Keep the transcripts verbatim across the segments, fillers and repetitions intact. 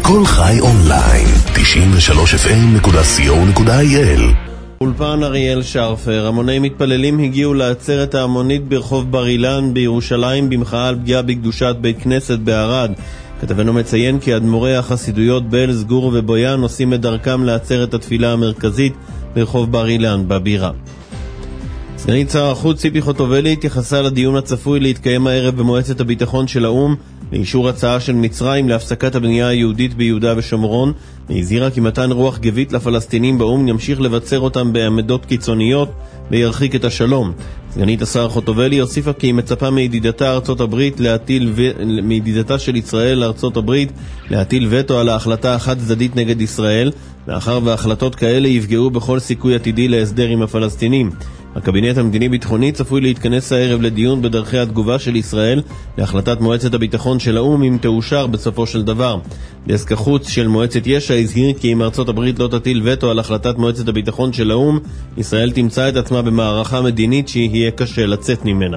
כל חי אונליין, תשעים ושלוש אף אם נקודה סי או נקודה איי אל. אולפן אריאל שרפר. המוני מתפללים הגיעו לעצרת ההמונית ברחוב בר אילן בירושלים במחאה על פגיעה בקדושת בית כנסת בערד. כתבנו מציין כי אדמו"רי החסידויות בעלז, גור ובויאן עושים את דרכם לעצרת התפילה המרכזית ברחוב בר אילן בבירה. סגנית שר החוץ ציפי חוטובלי התייחסה לדיון הצפוי להתקיים הערב במועצת הביטחון של האו"ם לאישור הצעה של מצרים להפסקת הבנייה היהודית ביהודה ושומרון, והזהירה כי מתן רוח גבית לפלסטינים באו"ם ימשיך לבצר אותם בעמדות קיצוניות וירחיק את השלום. סגנית השר חוטובלי הוסיפה כי היא מצפה מידידתה ארצות הברית להטיל ו... מידידתה של ישראל לארצות הברית להטיל וטו על ההחלטה החד צדדית נגד ישראל, מאחר והחלטות כאלה יפגעו בכל סיכוי עתידי להסדר עם הפלסטינים. הקבינט המדיני-ביטחוני צפוי להתכנס הערב לדיון בדרכי התגובה של ישראל להחלטת מועצת הביטחון של האו"ם אם תאושר בסופו של דבר. דסק החוץ של מועצת יש"ע הזהיר כי אם ארצות הברית לא תטיל וטו על החלטת מועצת הביטחון של האו"ם, ישראל תמצא את עצמה במערכה מדינית שיהיה קשה לצאת ממנה.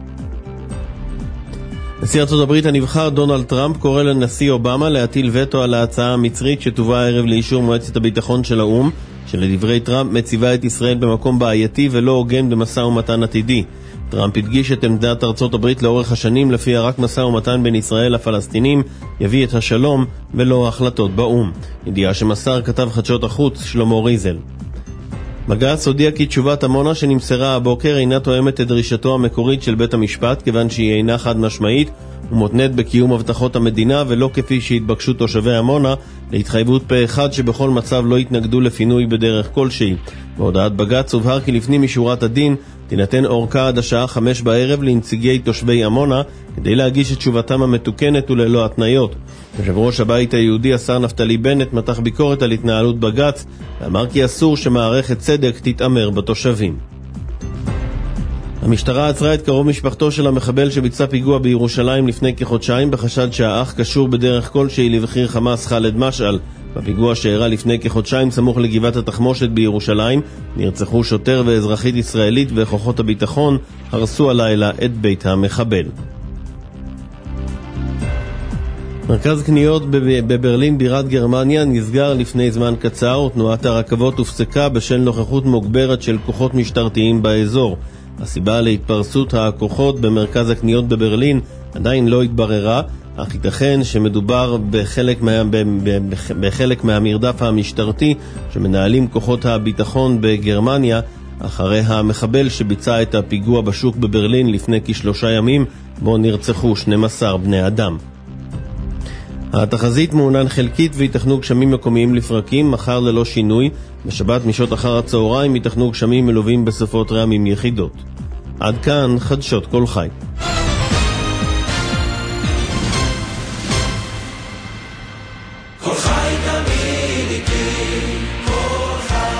נשיא ארצות הברית הנבחר דונלד טראמפ קורא לנשיא אובמה להטיל וטו על ההצעה המצרית שתובא הערב לאישור מועצת הביטחון של האו"ם, שלדברי טראמפ מציבה את ישראל במקום בעייתי ולא הוגן במשא ומתן עתידי. טראמפ הדגיש את עמדת ארצות הברית לאורך השנים לפיה רק משא ומתן בין ישראל לפלסטינים יביא את השלום ולא החלטות באו"ם. ידיעה שמסר כתב חדשות החוץ שלמה ריזל. בג"ץ הודיע כי תשובת עמונה שנמסרה הבוקר אינה תואמת את דרישתו המקורית של בית המשפט, כיוון שהיא אינה חד משמעית ומותנית בקיום הבטחות המדינה ולא כפי שהתבקשו תושבי עמונה להתחייבות פה אחד שבכל מצב לא יתנגדו לפינוי בדרך כלשהי. בהודעת בג"ץ הובהר כי לפנים משורת הדין תינתן אורכה עד השעה חמש בערב לנציגי תושבי עמונה כדי להגיש את תשובתם המתוקנת וללא התניות. יושב ראש הבית היהודי השר נפתלי בנט מתח ביקורת על התנהלות בג"ץ ואמר כי אסור שמערכת צדק תתאמר בתושבים. המשטרה עצרה את קרוב משפחתו של המחבל שביצע פיגוע בירושלים לפני כחודשיים בחשד שהאח קשור בדרך כלשהי לבחיר חמאס חאלד משעל. בפיגוע שאירע לפני כחודשיים סמוך לגבעת התחמושת בירושלים נרצחו שוטר ואזרחית ישראלית, וכוחות הביטחון הרסו הלילה את בית המחבל. מרכז קניות בברלין בירת גרמניה נסגר לפני זמן קצר ותנועת הרכבות הופסקה בשל נוכחות מוגברת של כוחות משטרתיים באזור. הסיבה להתפרסות הכוחות במרכז הקניות בברלין עדיין לא התבררה, אך ייתכן שמדובר בחלק, מה, בחלק מהמרדף המשטרתי שמנהלים כוחות הביטחון בגרמניה אחרי המחבל שביצע את הפיגוע בשוק בברלין לפני כשלושה ימים בו נרצחו שנים עשר בני אדם. התחזית מעונן חלקית ויתכנו גשמים מקומיים לפרקים מחר ללא שינוי. בשבת משעות אחר הצהריים יתכנו גשמים מלווים בסופות רעמים יחידות. עד כאן חדשות כל חי. כל חי תמיד איתי, כל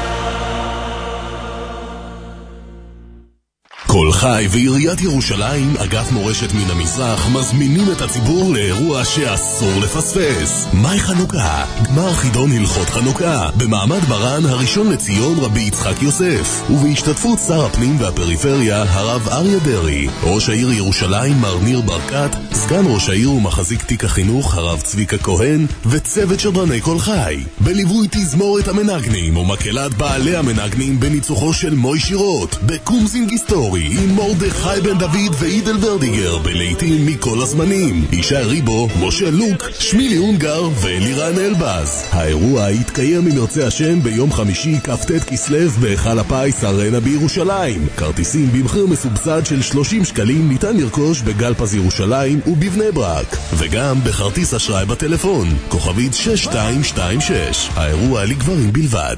כל חי ועיריית ירושלים, אגף מורשת מן המזרח, מזמינים את הציבור לאירוע שאסור לפספס. מאי חנוכה, גמר חידון הלכות חנוכה, במעמד מרן הראשון לציון רבי יצחק יוסף, ובהשתתפות שר הפנים והפריפריה הרב אריה דרי, ראש העיר ירושלים מר ניר ברקת, סגן ראש העיר ומחזיק תיק החינוך הרב צביקה כהן, וצוות שדרני כל חי, בליווי תזמורת המנגנים ומקהלת בעלי המנגנים בניצוחו של מוי שירות, בקומזינג היסטורי עם מרדכי בן דוד ואידל ורדיגר בלעיתים מכל הזמנים, ישי ריבו, משה לוק, שמילי אונגר ואלירן אלבז. האירוע יתקיים אם ירצה השם ביום חמישי כ"ט כסלו בהיכל הפיס ארנה בירושלים. כרטיסים במחיר מסובסד של שלושים שקלים ניתן לרכוש בגלפז ירושלים ובבני ברק, וגם בכרטיס אשראי בטלפון כוכבית שש שתיים שתיים שש. האירוע לגברים בלבד.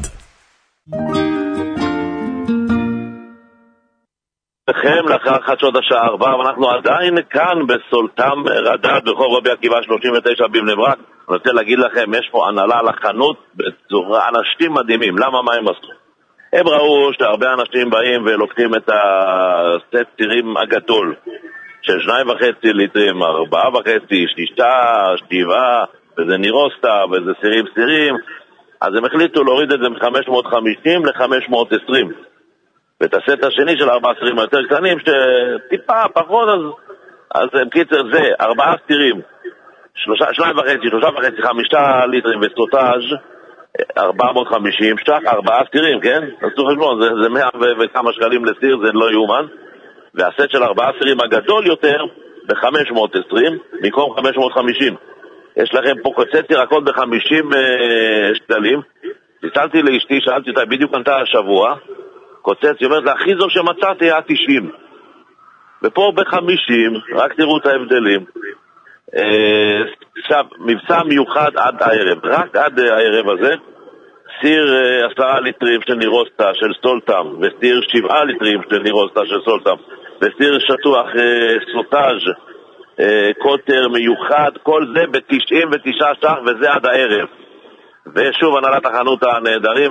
לכם לאחר חדשות השעה ארבע, ואנחנו עדיין כאן בסולטם רדד ברחוב רבי עקיבא שלושים ותשע בבני ברק. אני רוצה להגיד לכם, יש פה הנהלה לחנות בצורה, אנשים מדהימים. למה? מה הם עשו? הם ראו שהרבה אנשים באים ולוקחים את הסט צירים הגדול של שניים וחצי ליטרים, ארבעה וחצי, שישה, שבעה, וזה נירוסטה וזה סירים סירים, אז הם החליטו להוריד את זה מ-חמש מאות וחמישים ל-חמש מאות ועשרים, ואת הסט השני של ארבעה סירים יותר קטנים שטיפה פחות, אז, אז הם קיצר זה ארבעה סירים שלושה, שניים וחצי, שלושה וחצי, חמישה ליטרים וסטוטאז' ארבע מאות וחמישים שטח, ארבעה סטירים, כן? תעשו חשבון, זה, זה מאה וכמה שקלים לסטיר, זה לא יומן. והסט של ארבעה סטירים הגדול יותר ב-חמש מאות ועשרים, במקום חמש מאות וחמישים. יש לכם פה קוצץ ירקות ב-חמישים uh, שקלים. ניסלתי לאשתי, שאלתי אותה, בדיוק ענתה השבוע, קוצץ, היא אומרת, הכי זו שמצאתי היה תשעים. ופה ב-חמישים, רק תראו את ההבדלים. עכשיו, מבצע מיוחד עד הערב, רק עד הערב הזה, סיר עשרה ליטרים של נירוסטה של סולטם, וסיר שבעה ליטרים של נירוסטה של סולטם, וסיר שטוח סוטאז' קוטר מיוחד, כל זה ב-תשעים ותשעה ש"ח, וזה עד הערב. ושוב, הנהלת החנות הנהדרים.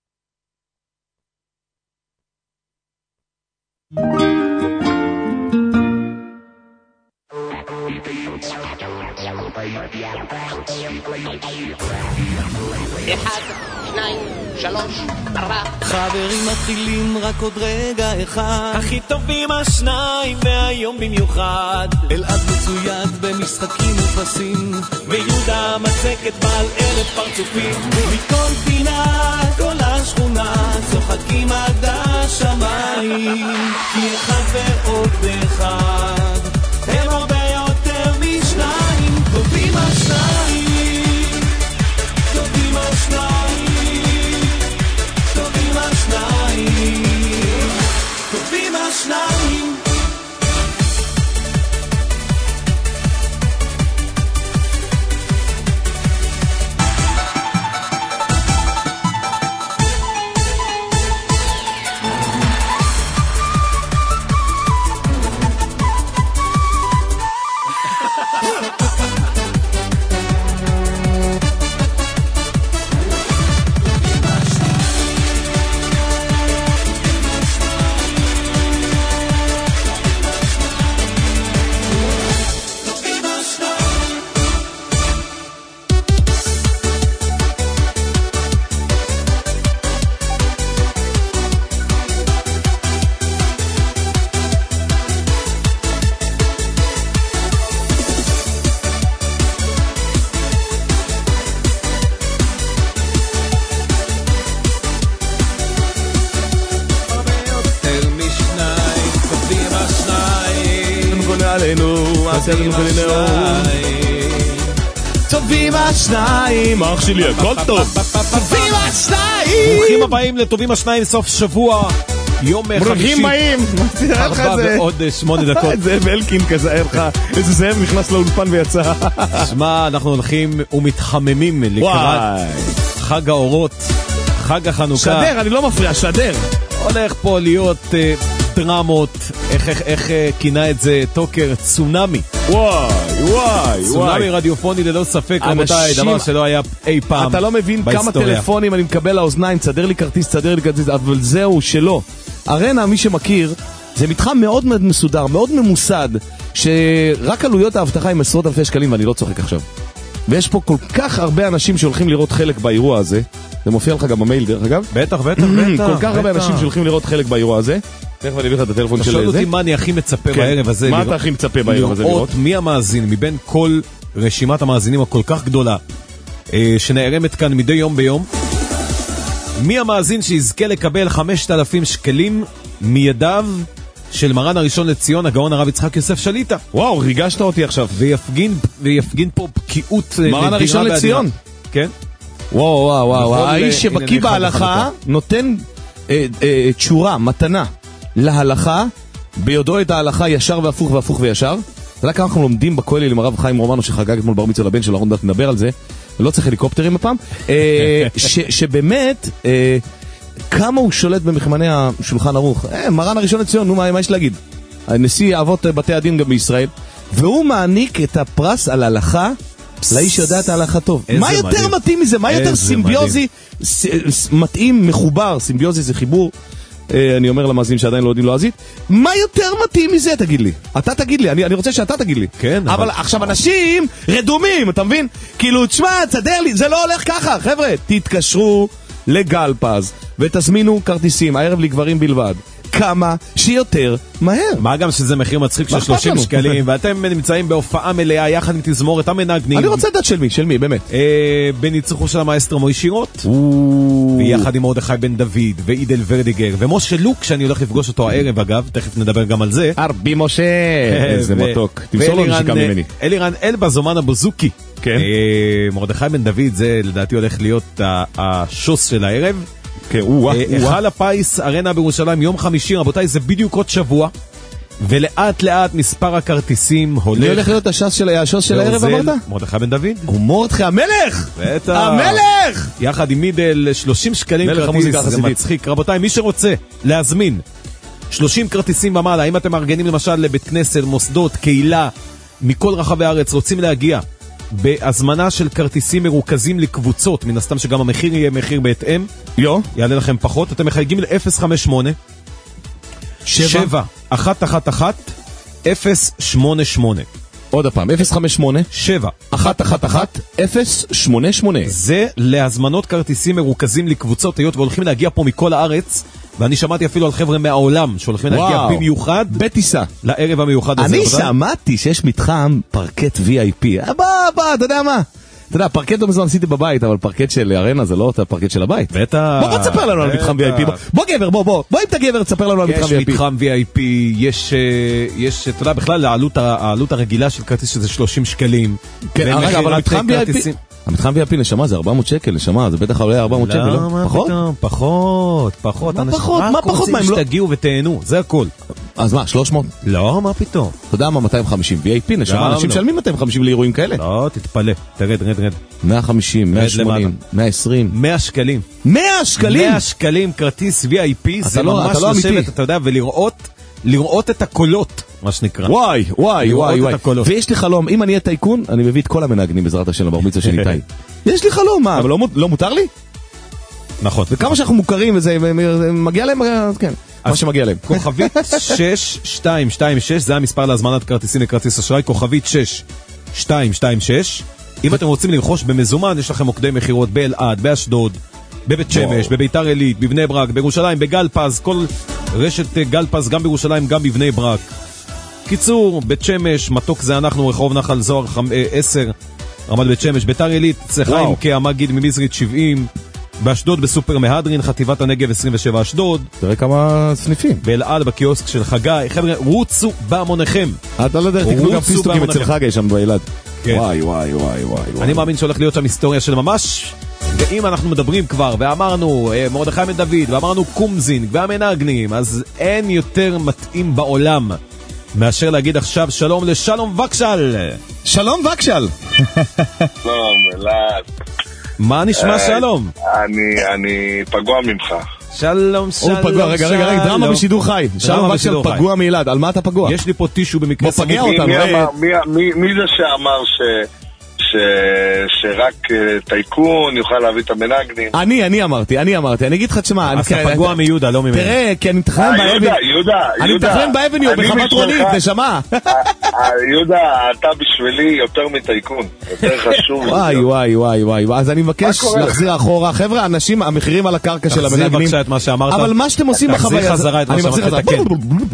אחד, שניים, שלוש, ארבע. חברים מתחילים רק עוד רגע אחד, הכי טובים השניים והיום במיוחד. אלעד מצויד במשחקים ופסים, ויהודה מצקת בעל אלף פרצופים. מכל פינה, כל השכונה צוחקים עד השמיים, כי אחד ועוד אחד הם הרבה יותר משניים. טובים השניים, טובים השניים, טובים השניים, טובים השניים. טובים השניים, אח שלי, הכל טוב. טובים השניים, ברוכים הבאים לטובים השניים, סוף שבוע, יום חמישי. ברוכים באים, ארבע ועוד שמונה דקות. זאב אלקין כזה, היה לך איזה זאב נכנס לאולפן ויצא. שמע, אנחנו הולכים ומתחממים לקראת חג האורות, חג החנוכה. שדר, אני לא מפריע, שדר. הולך פה להיות דרמות, איך, איך, איך כינה את זה טוקר, צונמי. וואי, וואי, צונמי רדיופוני ללא ספק, רבותיי, דבר שלא היה אי פעם. אתה לא מבין כמה טלפונים אני מקבל לאוזניים, צדר לי כרטיס, צדר לי כרטיס, אבל זהו שלא. ארנה, מי שמכיר, זה מתחם מאוד מאוד מסודר, מאוד ממוסד, שרק עלויות האבטחה עם עשרות אלפי שקלים, ואני לא צוחק עכשיו. ויש פה כל כך הרבה אנשים שהולכים לראות חלק באירוע הזה, זה מופיע לך גם במייל דרך אגב. בטח, בטח, בטח. כל כך הרבה אנשים שהולכים לראות חלק באירוע הזה. תכף אני אביא לך את הטלפון של זה. אתה שואל אותי מה אני הכי מצפה בערב הזה. מה אתה הכי מצפה בערב הזה לראות? לראות מי המאזין, מבין כל רשימת המאזינים הכל כך גדולה, שנערמת כאן מדי יום ביום, מי המאזין שיזכה לקבל חמשת אלפים שקלים מידיו של מרן הראשון לציון, הגאון הרב יצחק יוסף שליטה. וואו, ריגשת אותי עכשיו. ויפגין, ויפגין פה בקיאות מרן הראשון לציון. כן. וואו, וואו, וואו. האיש שבקיא בהלכה נותן תשורה, מתנה להלכה, ביודעו את ההלכה ישר והפוך והפוך וישר. אתה יודע כמה אנחנו לומדים בכולל עם הרב חיים רומנו שחגג אתמול בר מצווה לבן של אהרון דת, נדבר על זה, לא צריך הליקופטרים הפעם, שבאמת כמה הוא שולט במחמני השולחן ערוך. מרן הראשון לציון, נו, מה יש להגיד? נשיא אבות בתי הדין גם בישראל, והוא מעניק את הפרס על הלכה לאיש שיודע את ההלכה טוב. מה יותר מתאים מזה? מה יותר סימביוזי מתאים, מחובר? סימביוזי זה חיבור, אני אומר למאזין שעדיין לא יודעים לועזית, מה יותר מתאים מזה, תגיד לי? אתה תגיד לי, אני, אני רוצה שאתה תגיד לי. כן, אבל, אבל עכשיו אנשים רדומים, אתה מבין? כאילו, תשמע, תסדר לי, זה לא הולך ככה, חבר'ה, תתקשרו לגל פז ותזמינו כרטיסים, הערב לגברים בלבד. קל כמה שיותר מהר. מה גם שזה מחיר מצחיק של שלושים שקלים, ואתם נמצאים בהופעה מלאה יחד עם תזמורת המנגנים. אני רוצה לדעת של מי, של מי, באמת. בניצוחו של המאסטרו מוישי רוט, ויחד עם מרדכי בן דוד, ואידל ורדיגר, ומשה לוק, שאני הולך לפגוש אותו הערב אגב, תכף נדבר גם על זה. ארבי משה, איזה מתוק. תמסור לו נשיקה ממני. אלירן אלבז, אומן הבוזוקי. מרדכי בן דוד, זה לדעתי הולך להיות השוס של הערב. היכל הפיס ארנה בירושלים, יום חמישי, רבותיי, זה בדיוק עוד שבוע, ולאט לאט מספר הכרטיסים הולך. מי הולך להיות השוס של הערב, אמרת? מרדכי בן דוד. הוא מרדכי המלך! המלך! יחד עם מידל, שלושים שקלים כרטיס, זה מצחיק. רבותיי, מי שרוצה להזמין שלושים כרטיסים במעלה, אם אתם מארגנים למשל לבית כנסת, מוסדות, קהילה, מכל רחבי הארץ, רוצים להגיע בהזמנה של כרטיסים מרוכזים לקבוצות, מן הסתם שגם המחיר יהיה מחיר בהתאם, יו. יעלה לכם פחות, אתם מחייגים ל-אפס חמש שמונה שבע אחת אחת אחת אפס שמונה שמונה. עוד הפעם, אפס חמש שמונה שבע אחת אחת אחת אפס שמונה שמונה. זה להזמנות כרטיסים מרוכזים לקבוצות, היות והולכים להגיע פה מכל הארץ, ואני שמעתי אפילו על חבר'ה מהעולם שהולכים להגיע במיוחד בטיסה לערב המיוחד הזה. אני שמעתי שיש מתחם פרקט וי איי פי. בא, בא, אתה יודע מה? אתה יודע, פרקט לא מזמן עשיתי בבית, אבל פרקט של ארנה זה לא אותה פרקט של הבית. בטח. בוא תספר לנו על מתחם וי איי פי. בוא גבר, בוא, בוא. בוא אם אתה גבר, תספר לנו על מתחם וי איי פי. יש מתחם וי איי פי, יש, יש, אתה יודע, בכלל העלות הרגילה של כרטיס שזה שלושים שקלים. כן, אבל המתחם וי איי פי... המתחם וי איי פי נשמה זה ארבע מאות שקל, נשמה, זה בטח עולה ארבע מאות שקל, לא? פחות? פחות, פחות. מה פחות? מה פחות? מה רוצים שתגיעו ותהנו, זה הכל. אז מה, שלוש מאות? לא, מה פתאום? אתה יודע מה, מאתיים וחמישים, וי איי פי, נשמה, אנשים משלמים מאתיים וחמישים לאירועים כאלה. לא, תתפלא, תרד, רד, רד. מאה וחמישים, מאה ושמונים, מאה ועשרים. מאה שקלים. מאה שקלים? מאה שקלים כרטיס וי איי פי, זה ממש לשבת, אתה יודע, ולראות, לראות את הקולות. מה שנקרא. וואי, וואי, וואי, וואי. ויש לי חלום, אם אני אהיה טייקון, אני מביא את כל המנגנים בעזרת השם לברמיצה של איתי. יש לי חלום, מה? אבל לא מותר לי? נכון. וכמה שאנחנו מוכרים וזה, מגיע להם, כן, מה שמגיע להם. כוכבית שש שתיים שתיים שש, זה המספר להזמנת כרטיסים לכרטיס אשראי, כוכבית שש שתיים שתיים שש. אם אתם רוצים לרכוש במזומן, יש לכם מוקדי מחירות באלעד, באשדוד, בבית שמש, בביתר עילית, בבני ברק, בירושלים, בגלפז, כל רשת גלפז, גם בירושלים, גם בבני ברק. קיצור, בית שמש, מתוק זה אנחנו, רחוב נחל זוהר עשר, רמת בית שמש, ביתר עילית, צחיים כהמגיד ממזרית שבעים, באשדוד בסופר מהדרין, חטיבת הנגב עשרים ושבע אשדוד. תראה כמה סניפים. באלעד בקיוסק של חגי. חבר'ה, רוצו בהמוניכם. אתה לא יודע, תקנו גם פיסטוקים אצל חגי שם באלעד. כן. וואי, וואי, וואי, וואי. אני מאמין שהולך להיות שם היסטוריה של ממש. ואם אנחנו מדברים כבר, ואמרנו מרדכי בן דוד, ואמרנו קומזינג, והמנגנים, אז אין יותר מתאים בעולם מאשר להגיד עכשיו שלום לשלום וקשל. שלום וקשל. שלום, אלעד. מה נשמע שלום? אני, אני פגוע ממך. שלום, שלום, הוא פגוע, רגע, רגע, רגע, דרמה בשידור חי. שלום וקשל פגוע מילד, על מה אתה פגוע? יש לי פה טישו במקרה סמוך. בוא פגע אותנו. מי זה שאמר ש... שרק טייקון יוכל להביא את המנגנים? אני, אני אמרתי, אני אמרתי, אני אגיד לך תשמע, אז אתה פגוע מיהודה, לא ממנו. תראה, כי אני מתכנן באבן, יהודה, יהודה, אני מתכנן באבן יהודה, בחמת רונית, נשמה. יהודה, אתה בשבילי יותר מטייקון, יותר חשוב. וואי, וואי, וואי, וואי, אז אני מבקש להחזיר אחורה, חבר'ה, אנשים, המחירים על הקרקע של המנגנים. תחזיר בבקשה את מה שאמרת. אבל מה שאתם עושים בחוויה, תחזיר חזרה את מה שאמרת, תקן.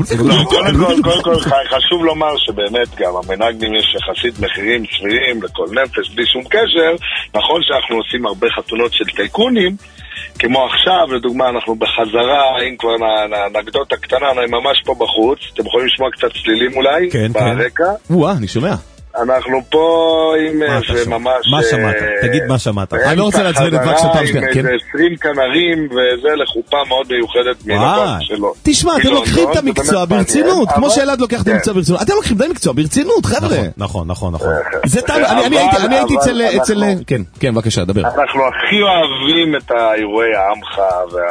קודם כל, חשוב לומר שבאמת גם המנגנים יש יחסית מחירים סבירים לכל נפש, בלי שום קשר. נכון שאנחנו עושים הרבה חתונות של טייקונים, כמו עכשיו, לדוגמה, אנחנו בחזרה, אם כבר נגדות הקטנה, אני ממש פה בחוץ, אתם יכולים לשמוע קצת צלילים אולי, כן, ברקע. כן. וואה, אני שומע. אנחנו פה עם איזה ממש... מה שמעת? תגיד מה שמעת. אני לא רוצה להצמיד את וקשל פעם שנייה, כן? עם איזה עשרים כנרים וזה לחופה מאוד מיוחדת מנבט שלו. תשמע, אתם לוקחים את המקצוע ברצינות, כמו שאלעד לוקח את המקצוע ברצינות. אתם לוקחים את המקצוע ברצינות, חבר'ה. נכון, נכון, נכון. אני הייתי אצל... כן, כן, בבקשה, דבר. אנחנו הכי אוהבים את האירועי העמך,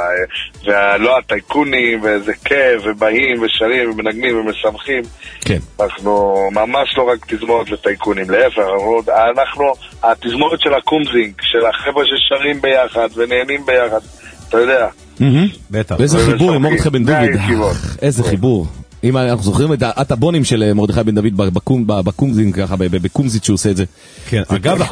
ולא הטייקונים, ואיזה כיף, ובאים ושרים ומנגנים ומשמחים. כן. אנחנו ממש לא רק תזמורת לטייקונים, להפך, אנחנו, התזמורת של הקומזינג, של החבר'ה ששרים ביחד ונהנים ביחד, אתה יודע. בטח. ואיזה חיבור עם מרדכי בן דוד, איזה חיבור. אם אנחנו זוכרים את הטבונים של מרדכי בן דוד בקומזינג, ככה, בקומזית שהוא עושה את זה. כן, אגב,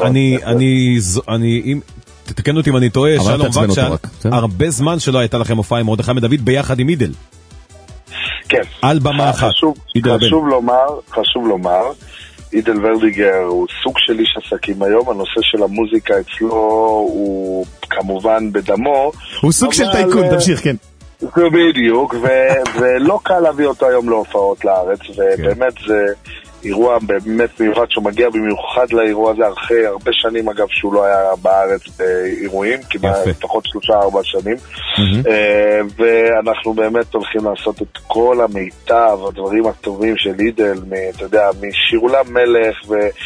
אני, תתקן אותי אם אני טועה, שלום בבקשה, הרבה זמן שלא הייתה לכם הופעה עם מרדכי בן דוד ביחד עם אידל. כן. על במה אחת. חשוב לומר, חשוב לומר, אידל ורדיגר הוא סוג של איש עסקים היום, הנושא של המוזיקה אצלו הוא כמובן בדמו. הוא סוג של טייקון, תמשיך, כן. בדיוק, ולא קל להביא אותו היום להופעות לארץ, ובאמת זה אירוע באמת מיוחד שהוא מגיע במיוחד לאירוע הזה אחרי הרבה שנים, אגב, שהוא לא היה בארץ באירועים, כמעט לפחות שלושה ארבע שנים, ואנחנו באמת הולכים לעשות את כל המיטב, הדברים הטובים של אידל, אתה יודע, משירולם מלך,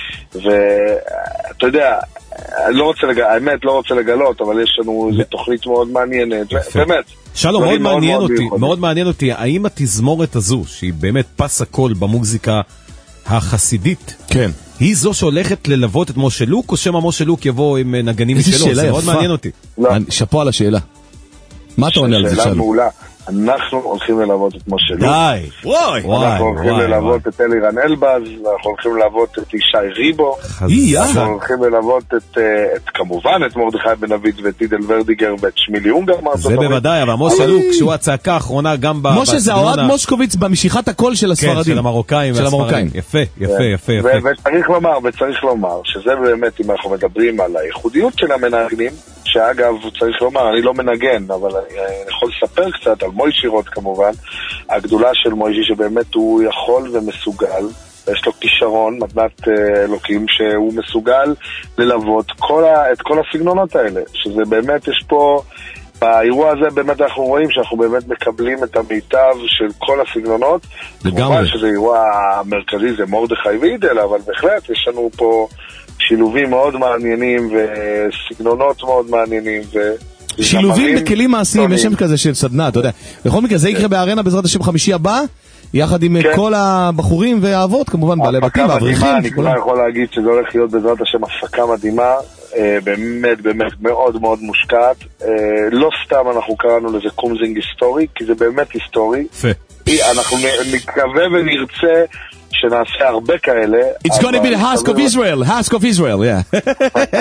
ואתה יודע, לא רוצה לגלות, האמת לא רוצה לגלות, אבל יש לנו איזו תוכנית מאוד מעניינת, באמת. שלום, מאוד מעניין אותי, מאוד מעניין אותי, האם התזמורת הזו, שהיא באמת פס הכל במוזיקה החסידית, כן. היא זו שהולכת ללוות את משה לוק, או שמה משה לוק יבוא עם נגנים משלו? זה מאוד מעניין אותי. שפו על השאלה. מה אתה עונה על זה, שלום? שאלה מעולה. אנחנו הולכים ללוות את משה לוק. די. וואי. אנחנו הולכים ללוות את אלירן אלבז, אנחנו הולכים ללוות את ישי ריבו. אנחנו הולכים ללוות את, כמובן, את מרדכי בן אביד ואת אידל ורדיגר ואת שמילי אונגר. זה בוודאי, אבל משה לוק, שהוא הצעקה האחרונה גם בסגנון... משה זה אוהד מושקוביץ במשיכת הקול של הספרדים. כן, של המרוקאים והספרדים. יפה, יפה, יפה. וצריך לומר, וצריך לומר, שזה באמת, אם אנחנו מדברים על הייחודיות של המנגנים, שאגב, צריך לומר, אני לא מנגן, אבל אני יכול לספר קצת על מוישי רוט כמובן, הגדולה של מוישי שבאמת הוא יכול ומסוגל, יש לו כישרון, מתנת אלוקים, שהוא מסוגל ללוות כל ה, את כל הסגנונות האלה, שזה באמת, יש פה, באירוע הזה באמת אנחנו רואים שאנחנו באמת מקבלים את המיטב של כל הסגנונות, כמובן שזה אירוע המרכזי, זה מרדכי ואידל, אבל בהחלט יש לנו פה שילובים מאוד מעניינים וסגנונות מאוד מעניינים ו... שילובים בכלים מעשיים, יש שם כזה של סדנה, אתה יודע. בכל מקרה, זה יקרה בארנה בעזרת השם חמישי הבא, יחד עם כל הבחורים והאבות, כמובן, בעלי בתים והאברכים. אני כבר יכול להגיד שזה הולך להיות בעזרת השם הפקה מדהימה, באמת באמת מאוד מאוד מושקעת. לא סתם אנחנו קראנו לזה קומזינג היסטורי, כי זה באמת היסטורי. אנחנו נקווה ונרצה שנעשה הרבה כאלה. It's going to be the Husk of Israel, Husk of Israel, yeah.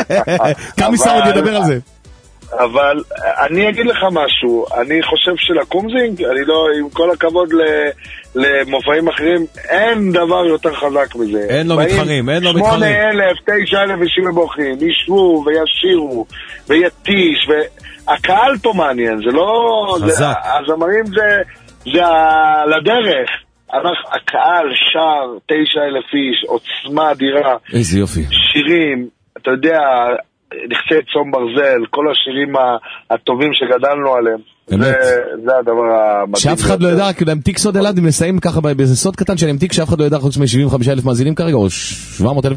כמה מסעוד ידבר על זה. אבל אני אגיד לך משהו, אני חושב שלקומזינג, אני לא, עם כל הכבוד למופעים אחרים, אין דבר יותר חזק מזה. אין לו מתחרים, אין לו מתחרים. שמונה אלף, תשע אלף אישים מבוכים, ישבו וישירו ויתיש, והקהל פה מעניין, זה לא... חזק. הזמרים זה, זה לדרך. הקהל שר תשע אלף איש, עוצמה אדירה. איזה יופי. שירים, אתה יודע... נכסי צום ברזל, כל השירים הטובים שגדלנו עליהם. זה, זה הדבר המדהים. שאף אחד לא ידע, כאילו הם תיק סוד אלעד, הם נסיים ככה באיזה סוד קטן שלהם תיק, שאף אחד לא ידע חוץ מ-שבעים וחמישה אלף מאזינים כרגע, או שבע מאות אלף,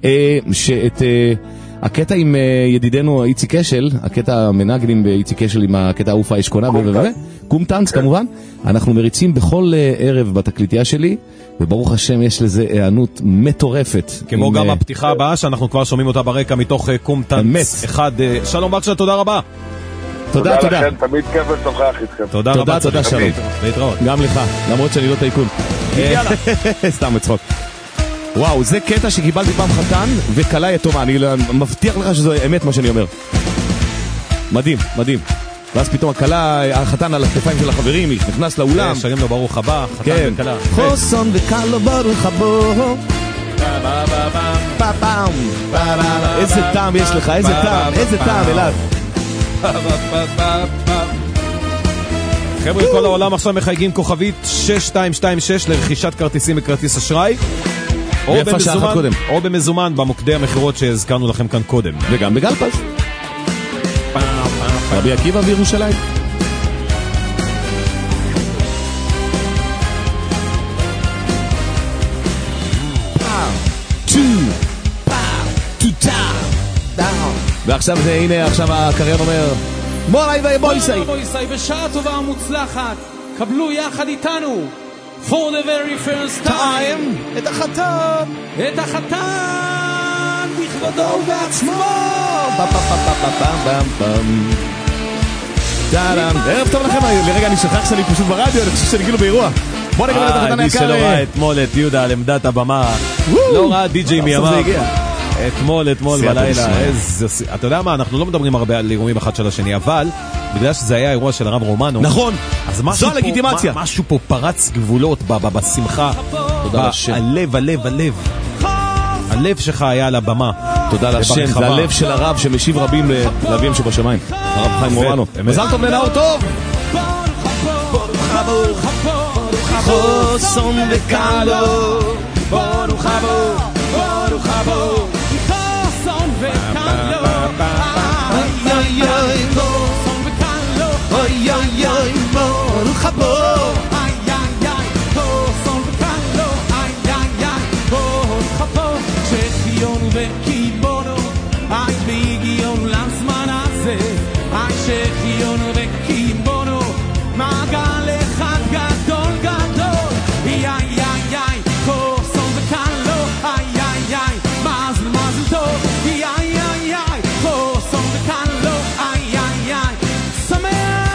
שאת הקטע עם ידידנו איציק אשל, הקטע המנגנים באיציק אשל עם הקטע האופה אשכונה, קום טנץ כמובן, אנחנו מריצים בכל ערב בתקליטייה שלי, וברוך השם יש לזה הענות מטורפת. כמו גם הפתיחה הבאה שאנחנו כבר שומעים אותה ברקע מתוך קום טנץ אחד. שלום בקשה, תודה רבה. תודה, תודה. לכם, תמיד כיף לשוחח איתכם. תודה רבה, תודה, שלום. להתראות. גם לך, למרות שאני לא טייקון. סתם מצחוק. וואו, זה קטע שקיבלתי פעם חתן וקלה יתומה, אני מבטיח לך שזו אמת מה שאני אומר. מדהים, מדהים. ואז פתאום הקלה, החתן על הכתפיים של החברים, נכנס לאולם. שרים לו ברוך הבא, חתן וקלה. חוסון וקלו ברוך הבא. איזה טעם יש לך, איזה טעם, איזה טעם, אלעד. חבר'ה, כל העולם עכשיו מחייגים כוכבית שש שתיים שתיים שש לרכישת כרטיסים בכרטיס אשראי. או במזומן במוקדי המחירות שהזכרנו לכם כאן קודם. וגם בגלפז. רבי עקיבא בירושלים. ועכשיו זה, הנה, עכשיו הקריין אומר מורי ובויסי בויסי, בשעה טובה ומוצלחת קבלו יחד איתנו for the very first time את החתן את החתן בכבודו ובעצמו. ערב טוב לכם. לרגע אני שכח שאני פשוט ברדיו, אני חושב שאני כאילו באירוע. בוא נקבל את החתן היקר. מי שלא ראה אתמול את יהודה על עמדת הבמה, לא ראה די-ג'יי מימיו. אתמול, אתמול בלילה, איזה... אתה יודע מה, אנחנו לא מדברים הרבה על אירועים אחד של השני, אבל בגלל שזה היה אירוע של הרב רומנו... נכון, זו הלגיטימציה. משהו פה פרץ גבולות בשמחה, הלב, הלב, הלב. הלב שלך היה על הבמה. תודה לשם, זה הלב של הרב שמשיב רבים לאביהם שבשמיים. הרב חיים רומנו. מזל טוב לנאור טוב! חוסון וקלו, ברוך הבא, ברוך הבא, חוסון וקלו, אוי אוי אוי, חוסון וקלו, אוי אוי אוי, ברוך הבא, אוי אוי אוי, חוסון וקלו, אוי אוי אוי, ברוך הבא, שחיון וקיבונו, אי והגיעון לזמן הזה, אי שחיון וקיבונו, מעגל אחד גדול גדול, איי איי איי, חוסון וקלו, איי איי איי, מזל מזל טוב, איי איי איי, חוסון וקלו, איי איי איי, שמח!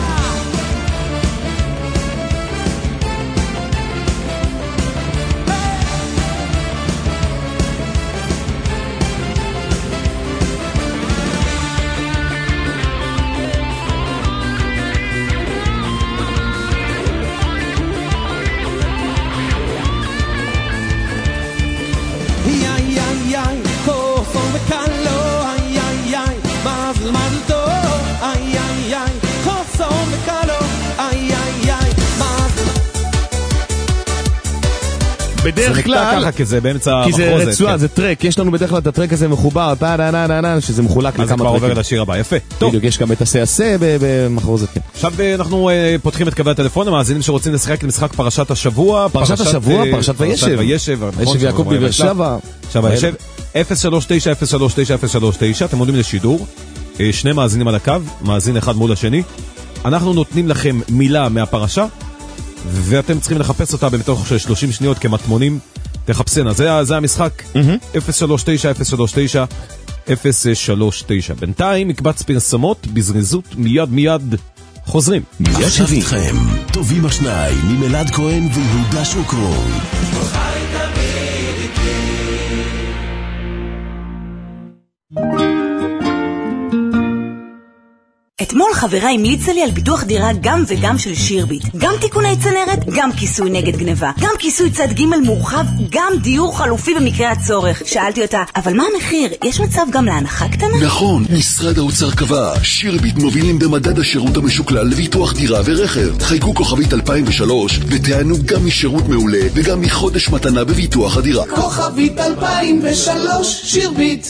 בדרך כלל, כי זה באמצע כי זה רצועה, זה טרק, יש לנו בדרך כלל את הטרק הזה מחובר, שזה מחולק לכמה טרקים. אז כבר עובר לשיר הבא, יפה. בדיוק, יש גם את הסעשה במחרוזת. עכשיו אנחנו פותחים את קווי הטלפון, המאזינים שרוצים לשחק למשחק פרשת השבוע. פרשת השבוע, פרשת וישב. וישב יעקב בבאר שבע. אפס שלוש תשע אפס שלוש תשע אפס שלוש תשע, אתם עולים לשידור, שני מאזינים על הקו, מאזין אחד מול השני. אנחנו נותנים לכם מילה מהפרשה, ואתם צריכים לחפש אותה בתוך שלושים שניות כמטמונים, תחפשנה, זה, זה המשחק. אפס שלוש תשע אפס שלוש תשע אפס שלוש תשע. בינתיים מקבץ פרסמות בזריזות, מיד מיד חוזרים. עכשיו איתכם, טובים השניים עם אלעד כהן ויהודה שוקרון. אתמול חברה המליצה לי על ביטוח דירה גם וגם של שירביט. גם תיקוני צנרת, גם כיסוי נגד גניבה. גם כיסוי צד ג' מורחב, גם דיור חלופי במקרה הצורך. שאלתי אותה, אבל מה המחיר? יש מצב גם להנחה קטנה? נכון, משרד האוצר קבע. שירביט מובילים במדד השירות המשוקלל לביטוח דירה ורכב. חייגו כוכבית אלפיים ושלוש ותענו גם משירות מעולה וגם מחודש מתנה בביטוח הדירה. כוכבית אלפיים ושלוש, שירביט.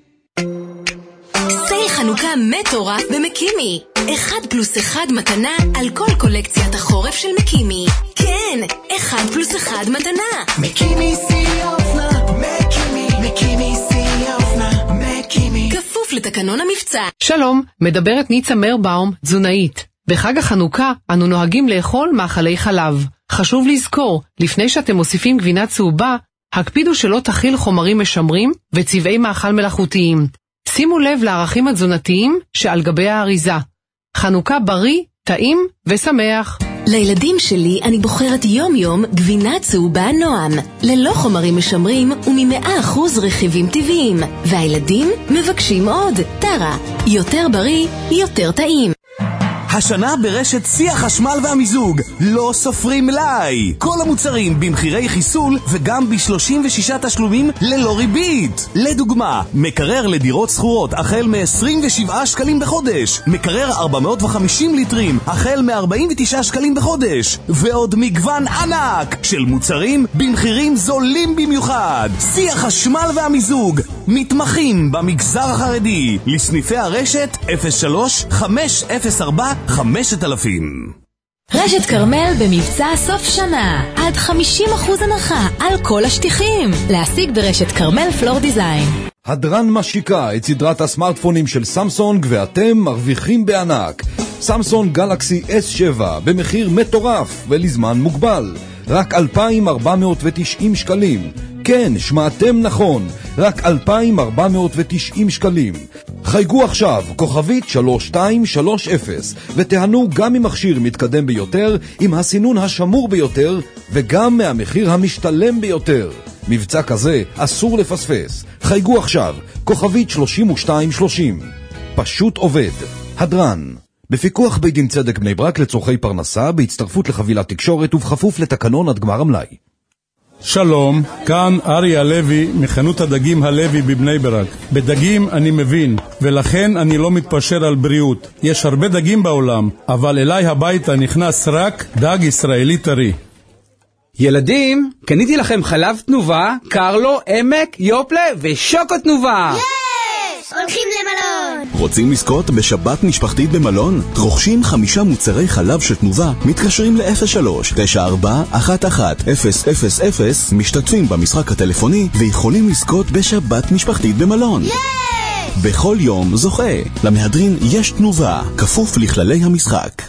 סייל חנוכה מטורף במקימי. אחד פלוס אחד מתנה על כל קולקציית החורף של מקימי. כן, אחד פלוס אחד מתנה. מקימי שיא האופנה, מקימי, מקימי שיא האופנה, מקימי. כפוף לתקנון המבצע. שלום, מדברת ניצה מרבאום, תזונאית. בחג החנוכה אנו נוהגים לאכול מאכלי חלב. חשוב לזכור, לפני שאתם מוסיפים גבינה צהובה, הקפידו שלא תכיל חומרים משמרים וצבעי מאכל מלאכותיים. שימו לב לערכים התזונתיים שעל גבי האריזה. חנוכה בריא, טעים ושמח. לילדים שלי אני בוחרת יום יום גבינה צהובה נועם, ללא חומרים משמרים ומ-מאה אחוז רכיבים טבעיים. והילדים מבקשים עוד. טרה, יותר בריא, יותר טעים. השנה ברשת שיא החשמל והמיזוג, לא סופרים מלאי. כל המוצרים במחירי חיסול וגם ב-שלושים ושישה תשלומים ללא ריבית. לדוגמה, מקרר לדירות סחורות החל מ-עשרים ושבעה שקלים בחודש, מקרר ארבע מאות וחמישים ליטרים החל מ-ארבעים ותשעה שקלים בחודש, ועוד מגוון ענק של מוצרים במחירים זולים במיוחד. שיא החשמל והמיזוג, מתמחים במגזר החרדי. לסניפי הרשת אפס שלוש חמש אפס ארבע חמשת אלפים. רשת קרמל במבצע סוף שנה, עד חמישים אחוז הנחה על כל השטיחים. להשיג ברשת קרמל פלור דיזיין. הדרן משיקה את סדרת הסמארטפונים של סמסונג ואתם מרוויחים בענק. סמסונג גלקסי אס שבע במחיר מטורף ולזמן מוגבל, רק אלפיים ארבע מאות ותשעים שקלים. כן, שמעתם נכון, רק אלפיים ארבע מאות ותשעים שקלים. חייגו עכשיו, כוכבית שלוש שתיים שלוש אפס, ותהנו גם ממכשיר מתקדם ביותר, עם הסינון השמור ביותר, וגם מהמחיר המשתלם ביותר. מבצע כזה אסור לפספס. חייגו עכשיו, כוכבית שלושים ושתיים שלושים. פשוט עובד. הדרן. בפיקוח בית דין צדק בני ברק לצורכי פרנסה, בהצטרפות לחבילת תקשורת ובכפוף לתקנון עד גמר המלאי. שלום, כאן אריה הלוי מחנות הדגים הלוי בבני ברק. בדגים אני מבין, ולכן אני לא מתפשר על בריאות. יש הרבה דגים בעולם, אבל אליי הביתה נכנס רק דג ישראלי טרי. ילדים, קניתי לכם חלב תנובה, קרלו, עמק, יופלה ושוקו תנובה. יש! הולכים למלון! רוצים לזכות בשבת משפחתית במלון? רוכשים חמישה מוצרי חלב של תנובה, מתקשרים ל-אפס שלוש תשע ארבע אחת אחת אפס אפס אפס, משתתפים במשחק הטלפוני ויכולים לזכות בשבת משפחתית במלון. יש! בכל יום זוכה. למהדרין יש תנובה, כפוף לכללי המשחק.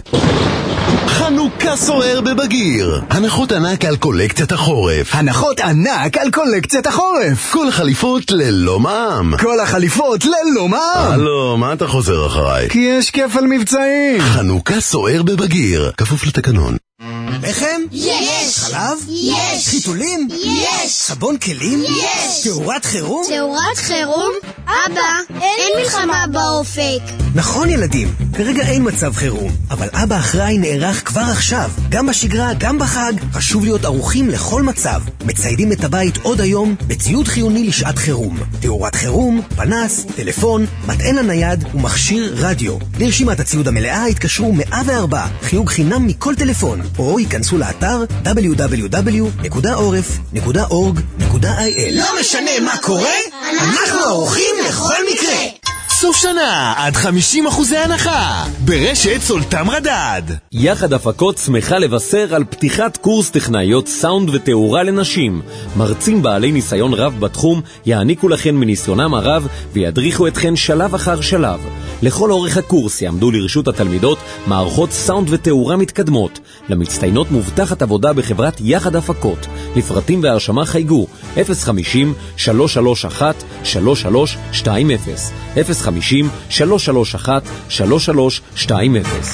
חנוכה סוער בבגיר. הנחות ענק על קולקציית החורף. הנחות ענק על קולקציית החורף. כל החליפות ללא מע"מ. כל החליפות ללא מע"מ. הלו, מה אתה חוזר אחריי? כי יש כפל מבצעים. חנוכה סוער בבגיר, כפוף לתקנון. לחם? יש! חלב? יש! חיתולים? יש! סבון כלים? יש! תאורת חירום? תאורת חירום? אבא, אין מלחמה באופק. נכון ילדים, כרגע אין מצב חירום, אבל אבא אחראי נערך כבר עכשיו, גם בשגרה, גם בחג, חשוב להיות ערוכים לכל מצב. מציידים את הבית עוד היום בציוד חיוני לשעת חירום. תאורת חירום, פנס, טלפון, מטען הנייד ומכשיר רדיו. לרשימת הציוד המלאה התקשרו מאה וארבע, חיוג חינם מכל טלפון, או ייכנסו לאתר דאבליו דאבליו דאבליו נקודה עורף נקודה אורג נקודה איי אל. לא משנה מה קורה, אנחנו ערוכים לכל מקרה. סוף שנה עד חמישים אחוזי הנחה ברשת סולטם רדד. יחד הפקות שמחה לבשר על פתיחת קורס טכנאיות סאונד ותאורה לנשים. מרצים בעלי ניסיון רב בתחום יעניקו לכן מניסיונם הרב וידריכו אתכן שלב אחר שלב. לכל אורך הקורס יעמדו לרשות התלמידות מערכות סאונד ותאורה מתקדמות. למצטיינות מובטחת עבודה בחברת יחד הפקות. לפרטים והרשמה חייגו אפס חמישים שלוש שלוש אחת שלוש שלוש שתיים אפס אפס חמישים שלוש שלוש אחת שלוש שלוש שתיים אפס.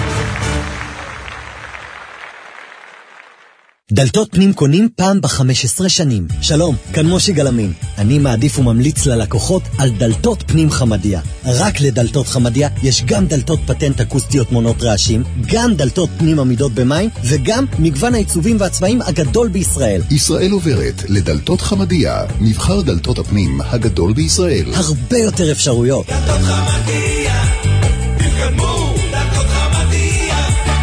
דלתות פנים קונים פעם ב-חמש עשרה שנים. שלום, כאן מושי גלמין. אני מעדיף וממליץ ללקוחות על דלתות פנים חמדיה. רק לדלתות חמדיה יש גם דלתות פטנט אקוסטיות מונות רעשים, גם דלתות פנים עמידות במים, וגם מגוון העיצובים והצבעים הגדול בישראל. ישראל עוברת לדלתות חמדיה, מבחר דלתות הפנים הגדול בישראל. הרבה יותר אפשרויות. דלתות חמדיה, תתקדמו, דלתות חמדיה.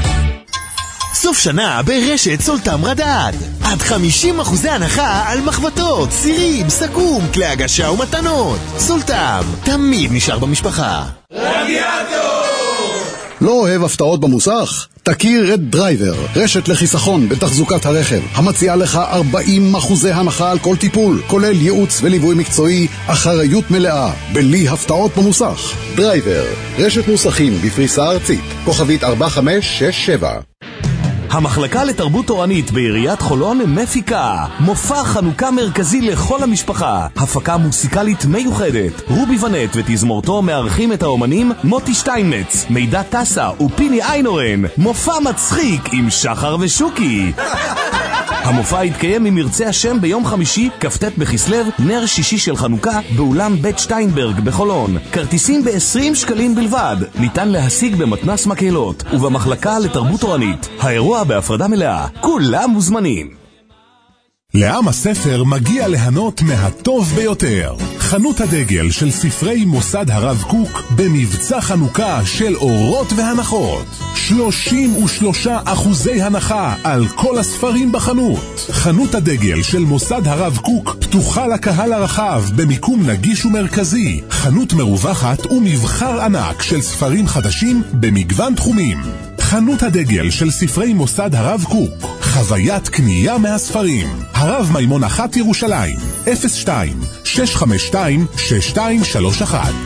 סוף שנה ברשת סולטם רדד. עד חמישים אחוזי הנחה על מחבטות, סירים, סכו"ם, כלי הגשה ומתנות. סולטם, תמיד נשאר במשפחה. רדיאטור! לא אוהב הפתעות במוסך? תכיר רד דרייבר, רשת לחיסכון בתחזוקת הרכב, המציעה לך ארבעים אחוזי הנחה על כל טיפול, כולל ייעוץ וליווי מקצועי, אחריות מלאה, בלי הפתעות במוסך. דרייבר, רשת מוסכים בפריסה ארצית, כוכבית ארבע חמש שש שבע. המחלקה לתרבות תורנית בעיריית חולון מפיקה מופע חנוכה מרכזי לכל המשפחה, הפקה מוסיקלית מיוחדת. רובי ונט ותזמורתו מארחים את האומנים מוטי שטיינמץ, מידע טסה ופיני איינורן. מופע מצחיק עם שחר ושוקי. המופע יתקיים ממרצה השם ביום חמישי, כ"ט בכסלו, נר שישי של חנוכה, באולם בית שטיינברג בחולון. כרטיסים ב-עשרים שקלים בלבד. ניתן להשיג במתנס מקהלות ובמחלקה לתרבות תורנית. האירוע בהפרדה מלאה. כולם מוזמנים. לעם הספר מגיע ליהנות מהטוב ביותר. חנות הדגל של ספרי מוסד הרב קוק במבצע חנוכה של אורות והנחות. שלושים ושלושה אחוזי הנחה על כל הספרים בחנות. חנות הדגל של מוסד הרב קוק פתוחה לקהל הרחב במיקום נגיש ומרכזי. חנות מרווחת ומבחר ענק של ספרים חדשים במגוון תחומים. חנות הדגל של ספרי מוסד הרב קוק, חוויית קנייה מהספרים. הרב מימון אחת ירושלים, אפס שתיים שש חמש שתיים שש שתיים שלוש אחת.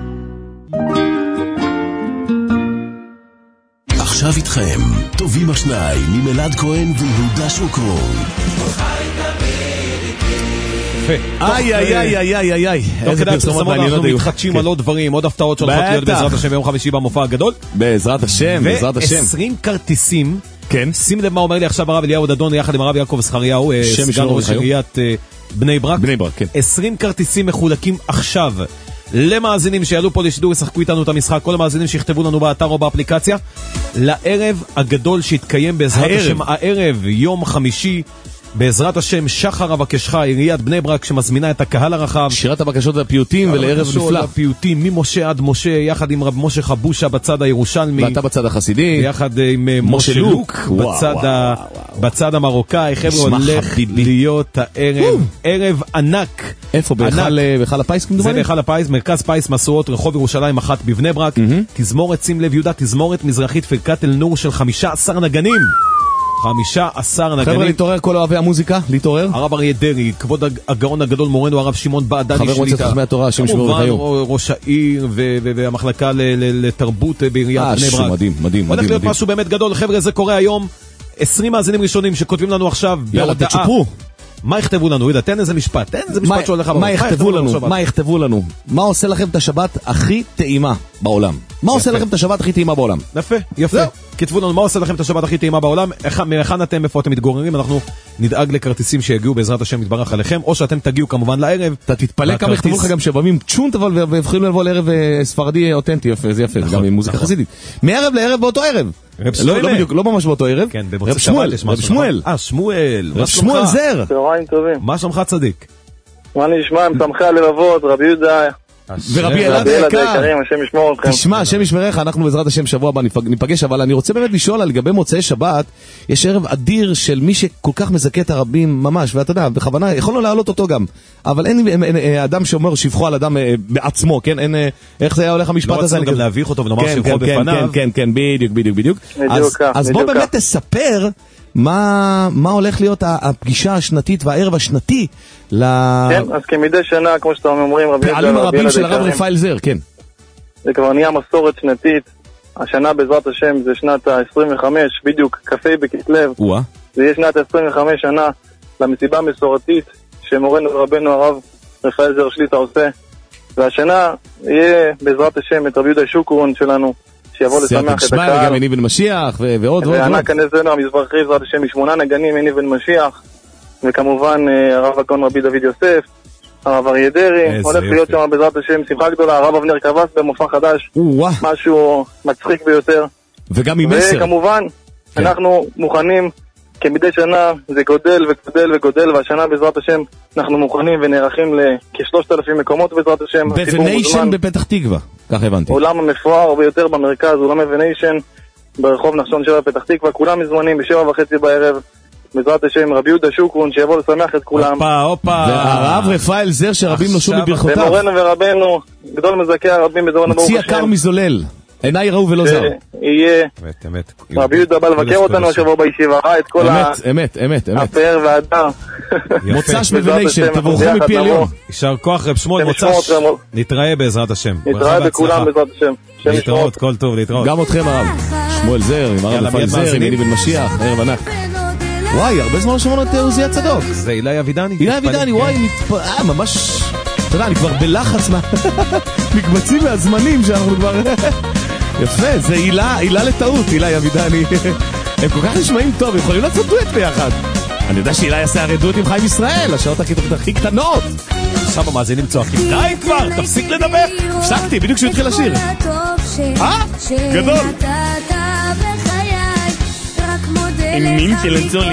עכשיו איתכם, טובים השניים ממלעד כהן ויהודה שוקרון. איי איי איי איי איי איי איזה פרסומות מעניינות היו. אנחנו מתחדשים על עוד דברים, עוד הפתעות שהולכות להיות בעזרת השם ביום חמישי במופע הגדול. בעזרת השם, בעזרת השם. ועשרים כרטיסים. כן. שים לב מה אומר לי עכשיו הרב אליהו דדון יחד עם הרב יעקב זכריהו, סגן ראש עיריית בני ברק? בני ברק, כן. עשרים כרטיסים מחולקים עכשיו למאזינים שיעלו פה לשידור, ישחקו איתנו את המשחק, כל המאזינים שיכתבו לנו באתר או באפליקציה, לערב הגדול שהתקיים בעזרת השם, הערב, יום חמישי, בעזרת השם, שחר אבקשך, עיריית בני ברק שמזמינה את הקהל הרחב. שירת הבקשות והפיוטים ולערב נפלא. הפיוטים ממשה עד משה, יחד עם רב משה חבושה בצד הירושלמי. ואתה בצד החסידי. יחד עם משה לוק, בצד, ה... בצד המרוקאי. חבר'ה, הולך להיות הערב, ערב ענק. איפה? בהיכל הפיס כמדומני? זה בהיכל הפיס, מרכז פיס מסורות, רחוב ירושלים אחת בבני ברק. תזמורת שים לב יהודה, תזמורת מזרחית פרקת אל נור של חמישה עשר נגנים. חמישה עשר נגנים. חבר'ה, להתעורר כל אוהבי המוזיקה, להתעורר. הרב אריה דרעי, כבוד הגאון הגדול מורנו הרב שמעון בעדני שליטה. חבר מועצת חכמי התורה, שם ישמור לך היום. ראש העיר והמחלקה לתרבות בעיריית בני ברק. מדהים, מדהים. הולך להיות משהו באמת גדול. חבר'ה, זה קורה היום. עשרים מאזינים ראשונים שכותבים לנו עכשיו בהודעה. מה יכתבו לנו? ידע, תן איזה משפט, תן איזה משפט שהולך מה יכתבו לנו? מה יכתבו לנו? מה עושה לכם את השבת הכי טעימה בעולם? מה עושה לכם את השבת הכי טעימה בעולם? יפה, יפה. כתבו לנו מה עושה לכם את השבת הכי טעימה בעולם, מהיכן אתם, איפה אתם מתגוררים, אנחנו נדאג לכרטיסים שיגיעו בעזרת השם יתברך עליכם, או שאתם תגיעו כמובן לערב. אתה תתפלא כמה יכתבו לך גם שבבים צ'ונט, אבל והבחינו לבוא לערב ספרדי אותנטי, יפה, זה יפה, גם עם מוזיקה חסידית. מערב לערב באותו ערב. לא בדיוק, לא ממש באותו ערב. רב שמואל, רב שמואל. אה, שמואל. רב שמואל זר. צהריים טובים. מה שלומך צדיק? מה נשמע? משמחי הלבבות, רבי יהודה. ורבי אלעד היקר, השם ישמור אתכם. תשמע, השם ישמרך, אנחנו בעזרת השם שבוע הבא ניפגש, אבל אני רוצה באמת לשאול על לגבי מוצאי שבת, יש ערב אדיר של מי שכל כך מזכה את הרבים ממש, ואתה יודע, בכוונה, יכולנו להעלות אותו גם, אבל אין אדם שאומר שבחו על אדם בעצמו, כן, אין, איך זה היה הולך המשפט הזה? לא רצינו גם להביך אותו ונאמר שבחו בפניו. כן, כן, בדיוק, בדיוק, בדיוק. אז בוא באמת תספר מה, מה הולך להיות הפגישה השנתית והערב השנתי ל... כן, אז כמדי שנה, כמו שאתם אומרים, פעלים הרבים של הרב רפאל זר, כן. זה כבר נהיה מסורת שנתית. השנה בעזרת השם זה שנת ה-עשרים וחמש, בדיוק כ"ה בכסלו. זה יהיה שנת ה-עשרים וחמש שנה למסיבה מסורתית שמורנו ורבנו הרב רפאל זר שליטה עושה. והשנה יהיה בעזרת השם את רבי יהודה שוקרון שלנו, שיבוא לשמח את הקהל. גם עיני בן משיח ועוד ועוד. וענק הנזנו המזרחי בעזרת השם משמונה נגנים, עיני בן משיח, וכמובן הרב הגאון רבי דוד יוסף, הרב אריה דרעי, הולך להיות שם בעזרת השם שמחה גדולה, הרב אבנר קבס במופע חדש, משהו מצחיק ביותר. וגם עם מסר. וכמובן אנחנו מוכנים כמדי שנה, זה גודל וגודל וגודל, והשנה בעזרת השם אנחנו מוכנים ונערכים לכ-שלושת אלפים מקומות בעזרת השם. בווניישן בפתח תקווה, כך הבנתי. אולם המפואר ביותר במרכז, אולם בווניישן ברחוב נחשון שבע פתח תקווה, כולם מזמנים בשבע וחצי בערב, בעזרת השם רבי יהודה שוקרון שיבוא לשמח את כולם. הופה, הופה. והרב רפאל זר שרבים נושו מברכותיו. ומורנו ורבנו, גדול מזכה הרבים בדורנו ברוך השם. מוציא יקר מזולל. עיניי ראו ולא זר. יהיה רבי יהודה בא לבקר אותנו השבוע בישיבה, ראה את כל הפאר והדר. מוצ"ש בווניישן, תבורכו מפי עליון. יישר כוח רב שמואל, מוצ"ש. נתראה בעזרת השם. נתראה בכולם בעזרת השם. להתראות, כל טוב, להתראות. גם אתכם הרב. שמואל זר, עם הרב רפאל זר, עם עיני בן משיח, ערב ענק. וואי, הרבה זמן שמענו את עוזיה צדוק. זה אילי אבידני. אילי אבידני, וואי, אה, ממש... אתה יודע, אני כבר בלחץ מה... מקבצים מהזמנים שאנחנו כבר... יפה, זה עילה, עילה לטעות, אילי אבידני. הם כל כך נשמעים טוב, הם יכולים לעשות דואט ביחד. אני יודע שאילי יעשה הרי דואט עם חיים ישראל, השעות הכי קטנות. עכשיו המאזינים צועקים, די כבר, תפסיק לדבר. הפסקתי, בדיוק כשהוא התחיל לשיר. אה? גדול. עם מין של הצולי.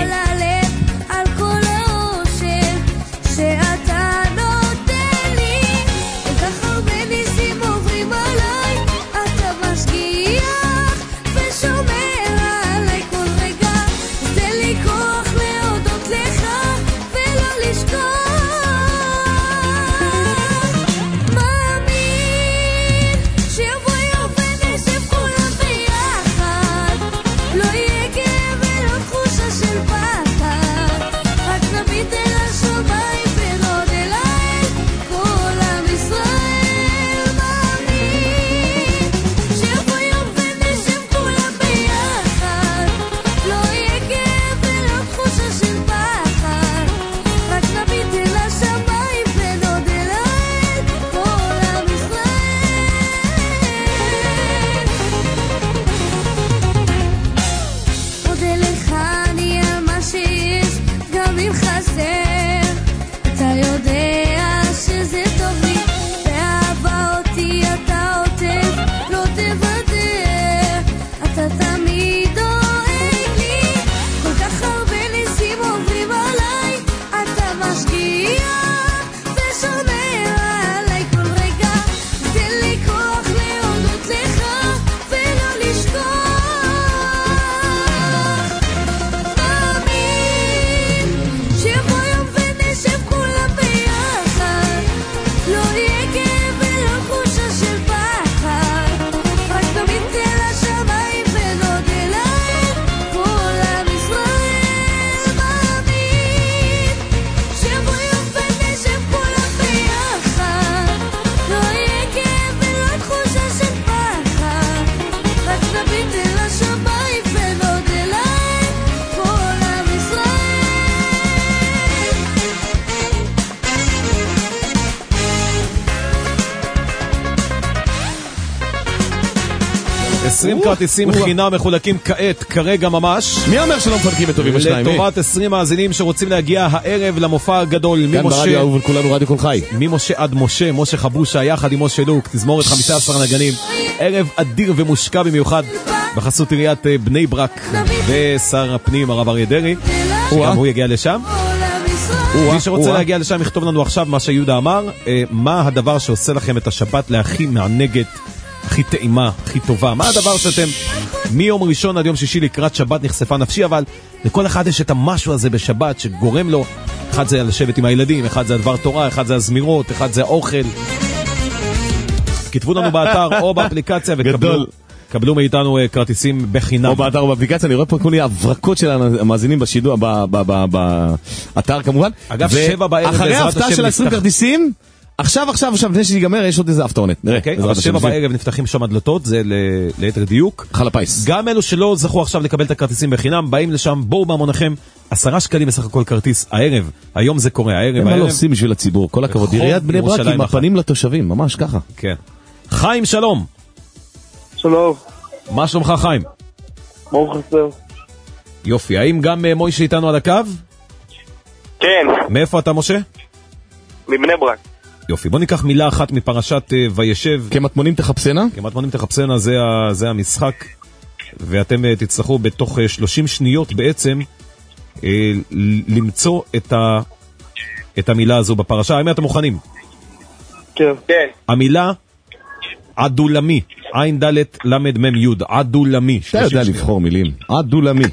של פחד תוותר, אתה תמיד דואג לי, כל כך הרבה ניסים עוברים עליי, אתה משקיע ושומר עליי כל רגע, תן לי כוח להודות לך ולא לשכוח. מאמין שיבוא יום ונשב כולם ביחד, לא יהיה כאב ולא תחושה של פחד, רק תמיד תל השמיים ונודה להם כל עם ישראל. מאמין שיבוא יום ונשב כולם ביחד, לא יהיה כאב ולא תחושה של פחד, רק תמיד תל השמיים ונודה להם כל עם עשרים כרטיסים חינם מחולקים כעת, כרגע ממש. מי אומר שלא מפנקים את טובים השניים? לטובת עשרים מאזינים שרוצים להגיע הערב למופע הגדול. כאן ברדיו אהוב כולנו רדיו כל חי. ממשה עד משה, משה חבושה יחד עם משה לוק, תזמורת חמישה עשר נגנים. ערב אדיר ומושקע במיוחד בחסות עיריית בני ברק ושר הפנים הרב אריה דרעי, שגם הוא יגיע לשם. מי שרוצה להגיע לשם יכתוב לנו עכשיו מה שיהודה אמר, מה הדבר שעושה לכם את השבת להכי מענגת, הכי טעימה, הכי טובה. מה הדבר שאתם מיום ראשון עד יום שישי לקראת שבת נחשפה נפשי, אבל לכל אחד יש את המשהו הזה בשבת שגורם לו, אחד זה לשבת עם הילדים, אחד זה הדבר תורה, אחד זה הזמירות, אחד זה האוכל. כתבו לנו באתר או באפליקציה וקבלו קבלו מאיתנו כרטיסים בחינם. או באתר או באפליקציה, אני רואה פה כולי הברקות של המאזינים בשידור, באתר כמובן. אגב, שבע בערב אחרי ההפתעה של עשרים כרטיסים, עכשיו, עכשיו, עכשיו, לפני שיגמר, יש עוד איזה הפתעונת. אוקיי, אבל שבע בערב נפתחים שם הדלתות, זה ליתר דיוק. חל הפייס. גם אלו שלא זכו עכשיו לקבל את הכרטיסים בחינם, באים לשם, בואו בהמוניכם, עשרה שקלים בסך הכל כרטיס, הערב, היום זה קורה, הערב, הערב. הם לא עושים בשביל הציבור, כל הכבוד. עיריית בני ברק עם הפנים לתושבים, ממש ככה. כן. חיים, שלום. שלום. מה שלומך, חיים? ברוך חסר. יופי, האם גם מוישה איתנו על הקו? כן. מאיפה אתה, משה? מבני ברק. יופי, בוא ניקח מילה אחת מפרשת וישב. כמטמונים תחפשנה? כמטמונים תחפשנה, זה, זה המשחק, ואתם תצטרכו בתוך שלושים שניות בעצם למצוא את, ה, את המילה הזו בפרשה. האם אתם מוכנים? כן. כן. המילה עדולמי, עין דלת למד מם יוד, עדולמי. אתה יודע לבחור מילים, עדולמי.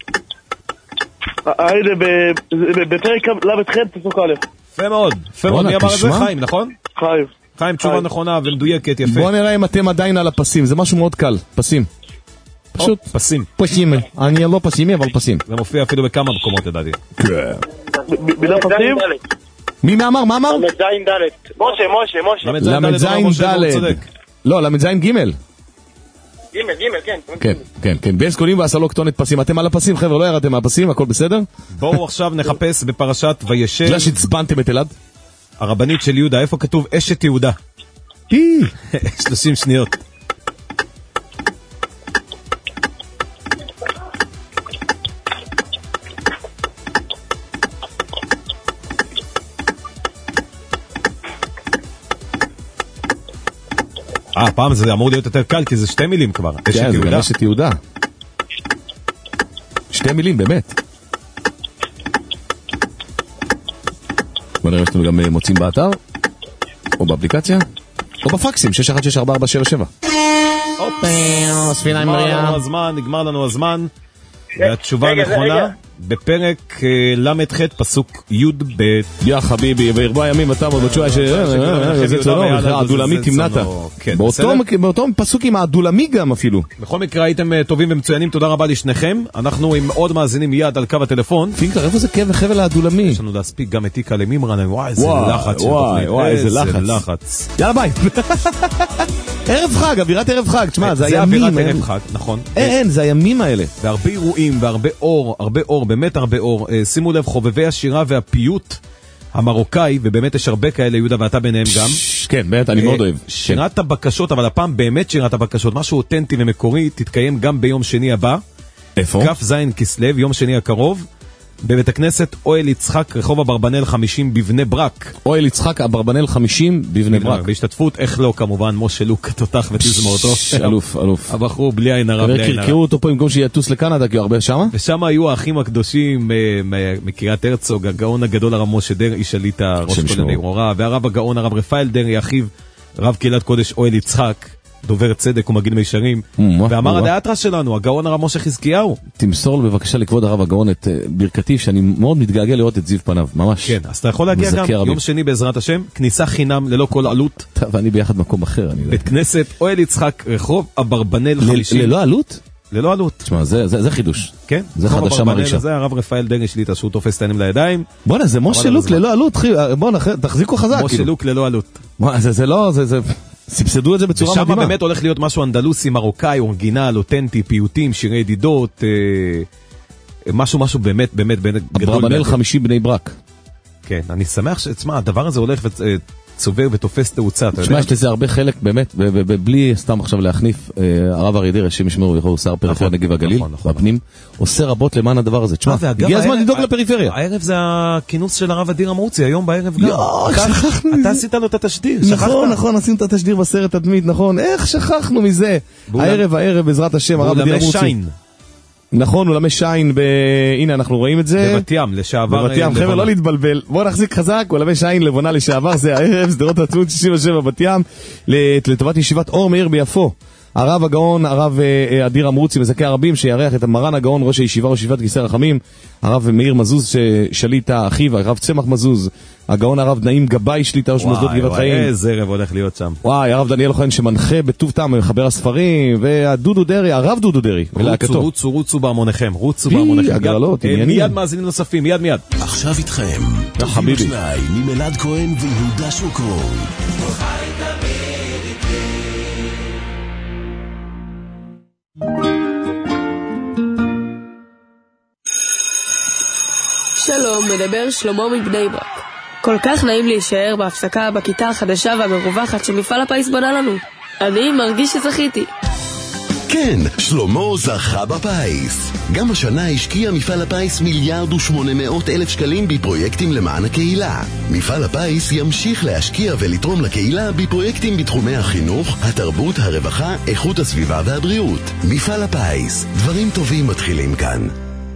היידה בפרק למד חד פסוק א'. יפה מאוד, יפה מאוד, מי אמר את זה? חיים, נכון? חיים. חיים, תשובה נכונה ומדויקת, יפה. בוא נראה אם אתם עדיין על הפסים, זה משהו מאוד קל, פסים. פשוט פסים. פסים, אני לא פסימי אבל פסים. זה מופיע אפילו בכמה מקומות לדעתי. כן. מילה פסים? מי מאמר? מה אמר? למד זין דלת. משה, משה, משה. למד זין דלת. לא, למד זין גימל. גימל, גימל, כן. כן, כן, כן. בי אסקונים ועשלו קטונת פסים. אתם על הפסים, חבר'ה, לא ירדתם מהפסים, הכל בסדר? בואו עכשיו נחפש בפרשת וישב. זה שהצבנתם את אלעד? הרבנית של יהודה, איפה כתוב אשת יהודה? פי! שלושים שניות. אה, פעם זה אמור להיות יותר קל, כי זה שתי מילים כבר. כן, זה גם אשת יהודה. שתי מילים, באמת. בוא נראה שאתם גם מוצאים באתר, או באפליקציה, או בפקסים, שש אחת שש ארבע ארבע שבע שבע. ספינה עם מריה. נגמר לנו הזמן, והתשובה הנכונה, בפרק למד ח' פסוק י' ב'. יא חביבי, וירבו הימים אתה עוד בתשובה שזה צונום, העדולמי תמנת. באותו פסוק עם העדולמי גם אפילו. בכל מקרה הייתם טובים ומצוינים, תודה רבה לשניכם. אנחנו עם עוד מאזינים מיד על קו הטלפון. פינקלר, איפה זה חבל העדולמי? יש לנו להספיק גם את איקה למימרן, וואי איזה לחץ. וואי איזה לחץ. יאללה ביי. ערב חג, אווירת ערב חג, תשמע, זה הימים. זה אווירת ערב חג, נכון. אין, זה הימים האלה. והרבה אירועים והרבה אור, הרבה אור, באמת הרבה אור. שימו לב, חובבי השירה והפיוט המרוקאי, ובאמת יש הרבה כאלה, יהודה ואתה ביניהם גם. כן, באמת, אני מאוד אוהב. שירת הבקשות, אבל הפעם באמת שירת הבקשות, משהו אותנטי ומקורי, תתקיים גם ביום שני הבא. איפה? כף זין כסלו, יום שני הקרוב. בבית הכנסת אוהל יצחק, רחוב אברבנאל חמישים בבני ברק. אוהל יצחק, אברבנאל חמישים בבני ברק. בהשתתפות, איך לא, כמובן, משה לוק, תותח ותזמורתו. אלוף, אלוף. הבחור בלי עין הרע, בלי עין הרע. קרקרו אותו פה במקום שיטוס לקנדה, כי הוא הרבה שמה. ושם היו האחים הקדושים מקריית הרצוג, הגאון הגדול הרב משה דרעי, שליט הראש כהני אורורה, והרב הגאון הרב רפאל דרעי, אחיו, רב קהילת קודש אוהל יצחק, דובר צדק ומגיד מישרים, ואמר הדאטרה שלנו, הגאון הרב משה חזקיהו. תמסור בבקשה לכבוד הרב הגאון את ברכתי, שאני מאוד מתגעגע לראות את זיו פניו, ממש. כן, אז אתה יכול להגיע גם יום שני בעזרת השם, כניסה חינם ללא כל עלות. ואני ביחד מקום אחר. בית כנסת אוהל יצחק, רחוב אברבנאל חמישים. ללא עלות? ללא עלות. תשמע, זה חידוש. כן, זה חדשה מרעישה. זה הרב רפאל דרעי שליטה, שהוא תופס את העיניים לידיים. בוא'נה, זה משה לוק ללא עלות. בוא'נה, תחזיקו חזק. משה לוק ללא עלות. זה לא, זה... סבסדו את זה בצורה מדהימה. ושם באמת הולך להיות משהו אנדלוסי, מרוקאי, אורגינל, אותנטי, פיוטים, שירי ידידות, משהו, משהו באמת, באמת, באמת גדול. אברבנאל חמישים בני ברק. כן, אני שמח שתשמע, הדבר הזה הולך וצובר ותופס תאוצה. תשמע, יש לזה הרבה חלק, באמת, ובלי סתם עכשיו להחניף, הרב אריה דרעי, שמשמרו יכול, שר פריפריה נגב הגליל, והפנים, עושה רבות למען הדבר הזה. תשמע, הגיע הזמן לדאוג לפריפריה. הערב זה הכינוס של הרב אדיר אמרוצי, היום בערב גם. אתה עשית לו את התשדיר, שכחת? נכון, נכון, עשינו את התשדיר בסרט תדמית, נכון, איך שכחנו מזה? הערב, הערב, בעזרת השם, הרב אדיר אמוצי. נכון, אולמי שיין, הנה אנחנו רואים את זה. בבת ים, לשעבר. בבת ים, חבר'ה, לא להתבלבל. בואו נחזיק חזק, אולמי שיין לבונה לשעבר, זה הערב, סדרות העצמאות שישים ושבע בת ים, לטובת ישיבת אור מאיר ביפו. הרב הגאון, הרב אדיר אמרוצי, מזכה הרבים, שיארח את מרן הגאון, ראש הישיבה, ראש ישיבת כיסא רחמים, הרב מאיר מזוז, שליט האחיו, הרב צמח מזוז, הגאון הרב נעים גבאי, שליט ראש מוסדות גבעת חיים. וואי, איזה ערב הולך להיות שם. וואי, הרב דניאל אוחיון שמנחה בטוב טעם, מחבר הספרים, והדודו דרי, הרב דודו דרי, ולהקתו. רוצו, רוצו בהמוניכם, רוצו בהמוניכם. הגרלות, עניינים. מיד מאזינים נוספים, מיד מיד. עכשיו איתכם. חביבי. עם אלעד כהן ויהודה שוקרון. שלום, מדבר שלמה מבני ברק. כל כך נעים להישאר בהפסקה בכיתה החדשה והמרווחת שמפעל הפיס בנה לנו. אני מרגיש שזכיתי. כן, שלמה זכה בפיס. גם השנה השקיע מפעל הפיס מיליארד ושמונה מאות אלף שקלים בפרויקטים למען הקהילה. מפעל הפיס ימשיך להשקיע ולתרום לקהילה בפרויקטים בתחומי החינוך, התרבות, הרווחה, איכות הסביבה והבריאות. מפעל הפיס, דברים טובים מתחילים כאן.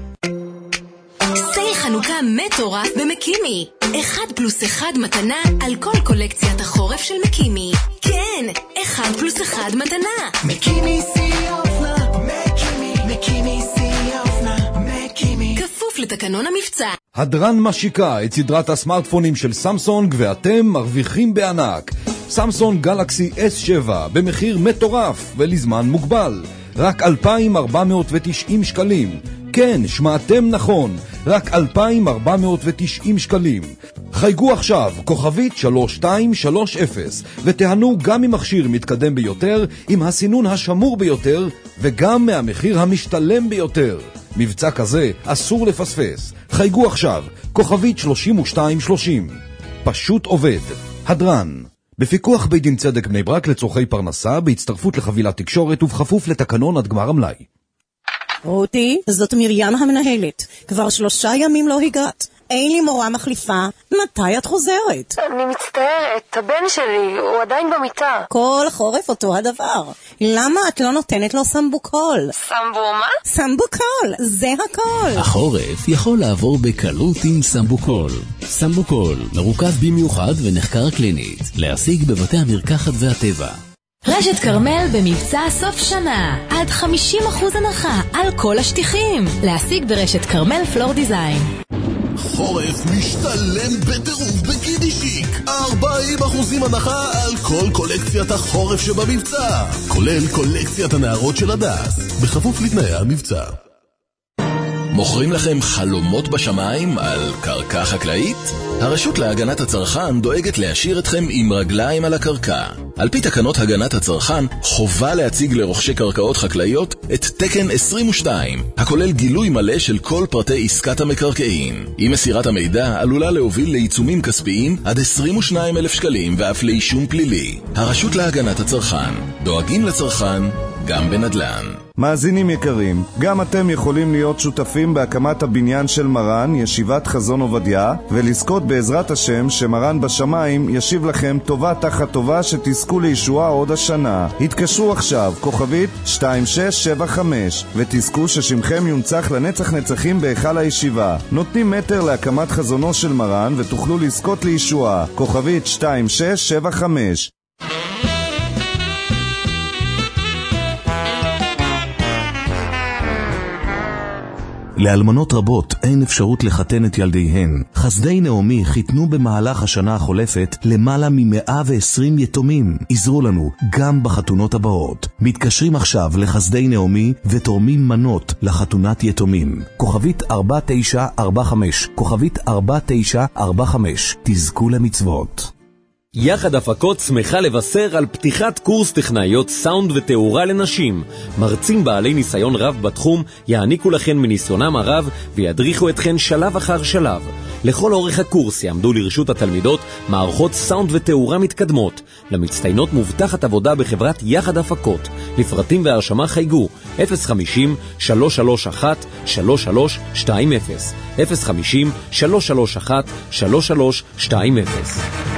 חנוכה מטורף במקימי. אחד פלוס אחד מתנה על כל קולקציית החורף של מקימי. כן, אחד פלוס אחד מתנה. מקימי שיא האופנה, מקימי, מקימי שיא האופנה, מקימי. כפוף לתקנון המבצע. הדרן משיקה את סדרת הסמארטפונים של סמסונג ואתם מרוויחים בענק. סמסונג גלקסי אס שבע במחיר מטורף ולזמן מוגבל. רק אלפיים ארבע מאות ותשעים שקלים. כן, שמעתם נכון, רק אלפיים ארבע מאות ותשעים שקלים. חייגו עכשיו, כוכבית שלוש שתיים שלוש אפס, ותיהנו גם ממכשיר מתקדם ביותר, עם הסינון השמור ביותר, וגם מהמחיר המשתלם ביותר. מבצע כזה אסור לפספס. חייגו עכשיו, כוכבית שלושים ושתיים שלושים. פשוט עובד. הדרן. בפיקוח בית דין צדק בני ברק לצורכי פרנסה, בהצטרפות לחבילת תקשורת ובכפוף לתקנון עד גמר המלאי. רותי, זאת מרים המנהלת. כבר שלושה ימים לא הגעת. אין לי מורה מחליפה. מתי את חוזרת? אני מצטערת, הבן שלי, הוא עדיין במיטה. כל חורף אותו הדבר. למה את לא נותנת לו סמבוקול? סמבו מה? סמבוקול, זה הכל. החורף יכול לעבור בקלות עם סמבוקול. סמבוקול, מרוכז במיוחד ונחקר קלינית. להשיג בבתי המרקחת והטבע. רשת קרמל במבצע סוף שנה, עד חמישים אחוז הנחה על כל השטיחים. להשיג ברשת קרמל פלור דיזיין. חורף משתלם בטירוף בקידי שיק. ארבעים אחוזים הנחה על כל קולקציית החורף שבמבצע, כולל קולקציית הנערות של הדס, בכפוף לתנאי המבצע. מוכרים לכם חלומות בשמיים על קרקע חקלאית? הרשות להגנת הצרכן דואגת להשאיר אתכם עם רגליים על הקרקע. על פי תקנות הגנת הצרכן, חובה להציג לרוכשי קרקעות חקלאיות את תקן עשרים ושתיים, הכולל גילוי מלא של כל פרטי עסקת המקרקעין. אי מסירת המידע עלולה להוביל לעיצומים כספיים עד עשרים ושניים אלף שקלים ואף לאישום פלילי. הרשות להגנת הצרכן, דואגים לצרכן גם בנדל"ן. מאזינים יקרים, גם אתם יכולים להיות שותפים בהקמת הבניין של מרן, ישיבת חזון עובדיה, ולזכות בעזרת השם שמרן בשמיים ישיב לכם טובה תחת טובה שתזכו לישועה עוד השנה. התקשרו עכשיו, כוכבית שתיים שש שבע חמש, ותזכו ששמכם יונצח לנצח נצחים בהיכל הישיבה. נותנים מטר להקמת חזונו של מרן ותוכלו לזכות לישועה. כוכבית שתיים שש שבע חמש. לאלמנות רבות אין אפשרות לחתן את ילדיהן. חסדי נעמי חיתנו במהלך השנה החולפת למעלה מ-מאה ועשרים יתומים. עזרו לנו גם בחתונות הבאות. מתקשרים עכשיו לחסדי נעמי ותורמים מנות לחתונת יתומים. כוכבית ארבע תשע ארבע חמש, כוכבית ארבע תשע ארבע חמש. תזכו למצוות. יחד הפקות שמחה לבשר על פתיחת קורס טכנאיות סאונד ותאורה לנשים. מרצים בעלי ניסיון רב בתחום יעניקו לכן מניסיונם הרב וידריכו אתכן שלב אחר שלב. לכל אורך הקורס יעמדו לרשות התלמידות מערכות סאונד ותאורה מתקדמות. למצטיינות מובטחת עבודה בחברת יחד הפקות. לפרטים והרשמה חייגו אפס חמישים שלוש שלוש אחת שלוש שלוש שתיים אפס, אפס חמישים שלוש שלוש אחת שלוש שלוש שתיים אפס.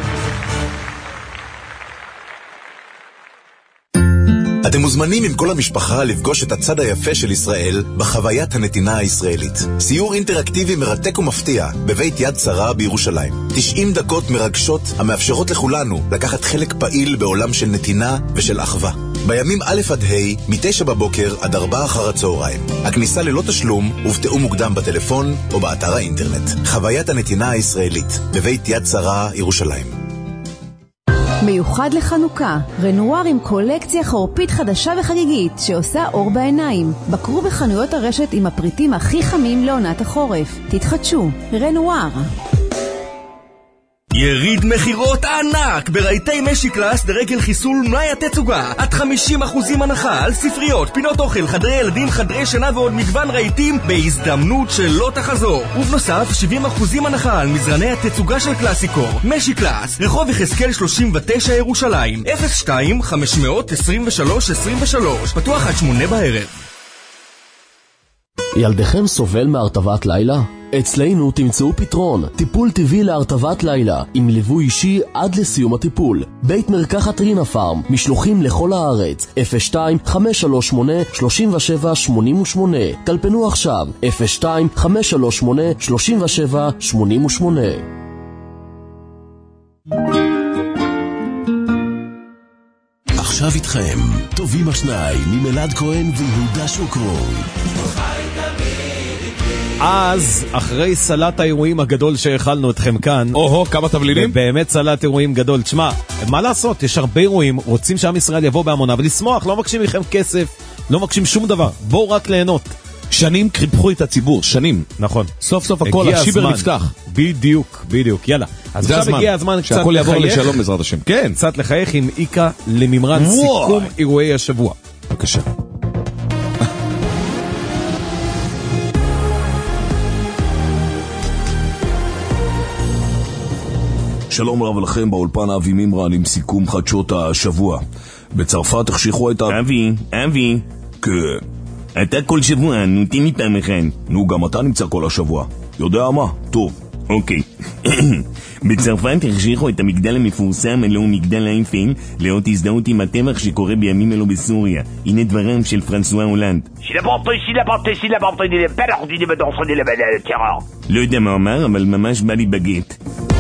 אתם מוזמנים עם כל המשפחה לפגוש את הצד היפה של ישראל בחוויית הנתינה הישראלית. סיור אינטראקטיבי מרתק ומפתיע בבית יד שרה בירושלים. תשעים דקות מרגשות המאפשרות לכולנו לקחת חלק פעיל בעולם של נתינה ושל אחווה. בימים א' עד ה' מתשע בבוקר עד ארבע אחר הצהריים. הכניסה ללא תשלום ובתאום מוקדם בטלפון או באתר האינטרנט. חוויית הנתינה הישראלית בבית יד שרה ירושלים. מיוחד לחנוכה, רנואר עם קולקציה חורפית חדשה וחגיגית שעושה אור בעיניים. בקרו בחנויות הרשת עם הפריטים הכי חמים לעונת החורף. תתחדשו, רנואר. יריד מחירות ענק ברהיטי משי קלאס דרגל חיסול מלאי התצוגה עד חמישים אחוזים הנחה על ספריות, פינות אוכל, חדרי ילדים, חדרי שינה ועוד מגוון רהיטים בהזדמנות שלא תחזור. ובנוסף שבעים אחוזים הנחה על מזרני התצוגה של קלאסיקור. משי קלאס, רחוב יחזקאל שלושים ותשע ירושלים, אפס שתיים חמש עשרים ושלוש עשרים ושלוש, פתוח עד שמונה בערב. ילדיכם סובל מהרטבת לילה? אצלנו תמצאו פתרון, טיפול טבעי להרטבת לילה, עם ליווי אישי עד לסיום הטיפול. בית מרקחת רינה פארם, משלוחים לכל הארץ, אפס שתיים חמש שלוש שמונה שלושים ושבע שמונים ושמונה. טלפנו עכשיו, אפס שתיים חמש שלוש שמונה שלושים ושבע שמונים ושמונה. עכשיו איתכם, טובים השניים ממלעד כהן ויהודה שוקרון. אז, אחרי סלט האירועים הגדול שהאכלנו אתכם כאן, אוהו, כמה תבלינים? באמת סלט אירועים גדול. תשמע, מה לעשות? יש הרבה אירועים, רוצים שעם ישראל יבוא בהמונה ולשמוח, לא מקשים לכם כסף, לא מקשים שום דבר, בואו רק ליהנות. שנים קריפחו את הציבור, שנים. נכון. סוף סוף הכל, השיבר נפתח. בדיוק, בדיוק, יאללה. אז עכשיו הגיע הזמן קצת שהכל יעבור לשלום בעזרת השם. כן. קצת לחייך עם איקה לממרן סיכום אירועי השבוע. בבקשה. שלום רב לכם, באולפן אבי מימרן עם סיכום חדשות השבוע. בצרפת החשיכו את ה... אבי, אבי. כן. אתה כל שבוע, נו תן לי פעם אחד. נו, גם אתה נמצא כל השבוע. יודע מה? טוב. אוקיי. בצרפת החשיכו את המגדל המפורסם, הלא מגדל אייפל, לאות הזדהות עם הטבח שקורה בימים אלו בסוריה. הנה דברם של פרנסואה הולנד. לא יודע מה אמר, אבל ממש בא לי בגט.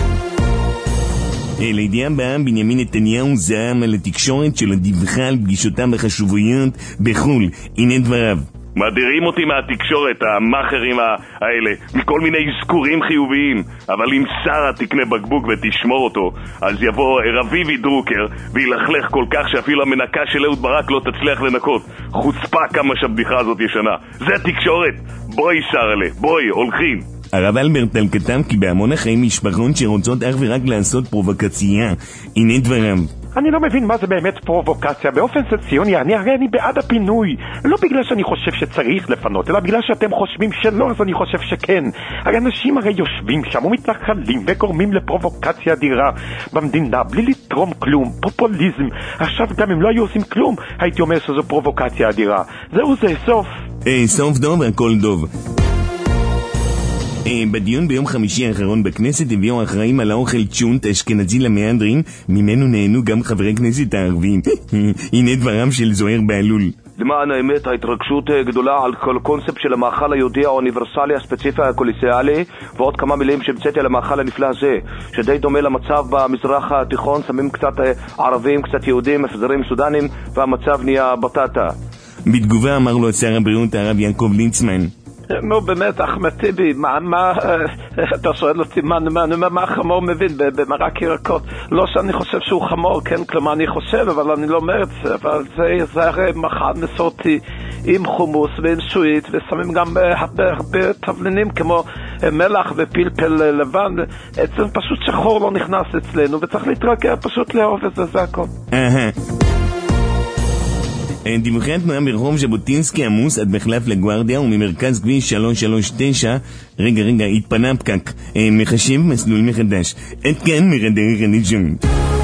לידיעה הבאה, בנימין נתניהו זעם על התקשורת שלו דיווחה על פגישותיו החשובויות בחול. הנה דבריו. מדירים אותי מהתקשורת, המאחרים האלה, מכל מיני זכורים חיוביים, אבל אם שרה תקנה בקבוק ותשמור אותו, אז יבוא רביבי דרוקר וילכלך כל כך שאפילו המנקה של אהוד ברק לא תצליח לנקות. חוצפה כמה שהבדיחה הזאת ישנה. זה תקשורת. בואי שרלה, בואי, הולכים. הרב אלברטל כתב כי בהמון החיים משפחות שרוצות אך ורק לעשות פרובוקציה. הנה דבריו. אני לא מבין מה זה באמת פרובוקציה. באופן סציוני, אני הרי אני בעד הפינוי. לא בגלל שאני חושב שצריך לפנות, אלא בגלל שאתם חושבים שלא, אז אני חושב שכן. הרי אנשים הרי יושבים שם ומתנחלים וגורמים לפרובוקציה אדירה במדינה, בלי לתרום כלום, פופוליזם. עכשיו גם אם לא היו עושים כלום, הייתי אומר שזו פרובוקציה אדירה. זהו זה, סוף. אה, סוף דוב, הכל דוב. בדיון ביום חמישי האחרון בכנסת הביאו האחראים על האוכל צ'ונט אשכנזי למהדרין, ממנו נהנו גם חברי כנסת הערבים. הנה דברם של זוהר בהלול. למען האמת, ההתרגשות גדולה על כל קונספט של המאכל היהודי האוניברסלי הספציפי הקוליסיאלי, ועוד כמה מילים שהמצאתי על המאכל הנפלא הזה, שדי דומה למצב במזרח התיכון, שמים קצת ערבים, קצת יהודים, מפזרים סודנים, והמצב נהיה בטטה. בתגובה אמר לו שר הבריאות הרב יעקב ליצמן, נו באמת, אחמד טיבי, מה, מה, אתה שואל אותי, מה, מה, מה, מה חמור מבין במרק ירקות? לא שאני חושב שהוא חמור, כן, כלומר אני חושב, אבל אני לא אומר את זה, אבל זה, זה הרי מאכל מסורתי עם חומוס ועם שועית, ושמים גם הרבה, הרבה תבלינים כמו מלח ופלפל לבן, אצלנו פשוט שחור לא נכנס אצלנו, וצריך להתרגע, פשוט לאהוב את זה, זה הכל. אהה. דיווחי התנועה ברחוב ז'בוטינסקי עמוס עד מחלף לגוארדיה וממרכז כביש שלוש שלוש תשע. רגע רגע, התפנה הפקק, מחשב מסלול מחדש. עד כאן מרדרך הנישון.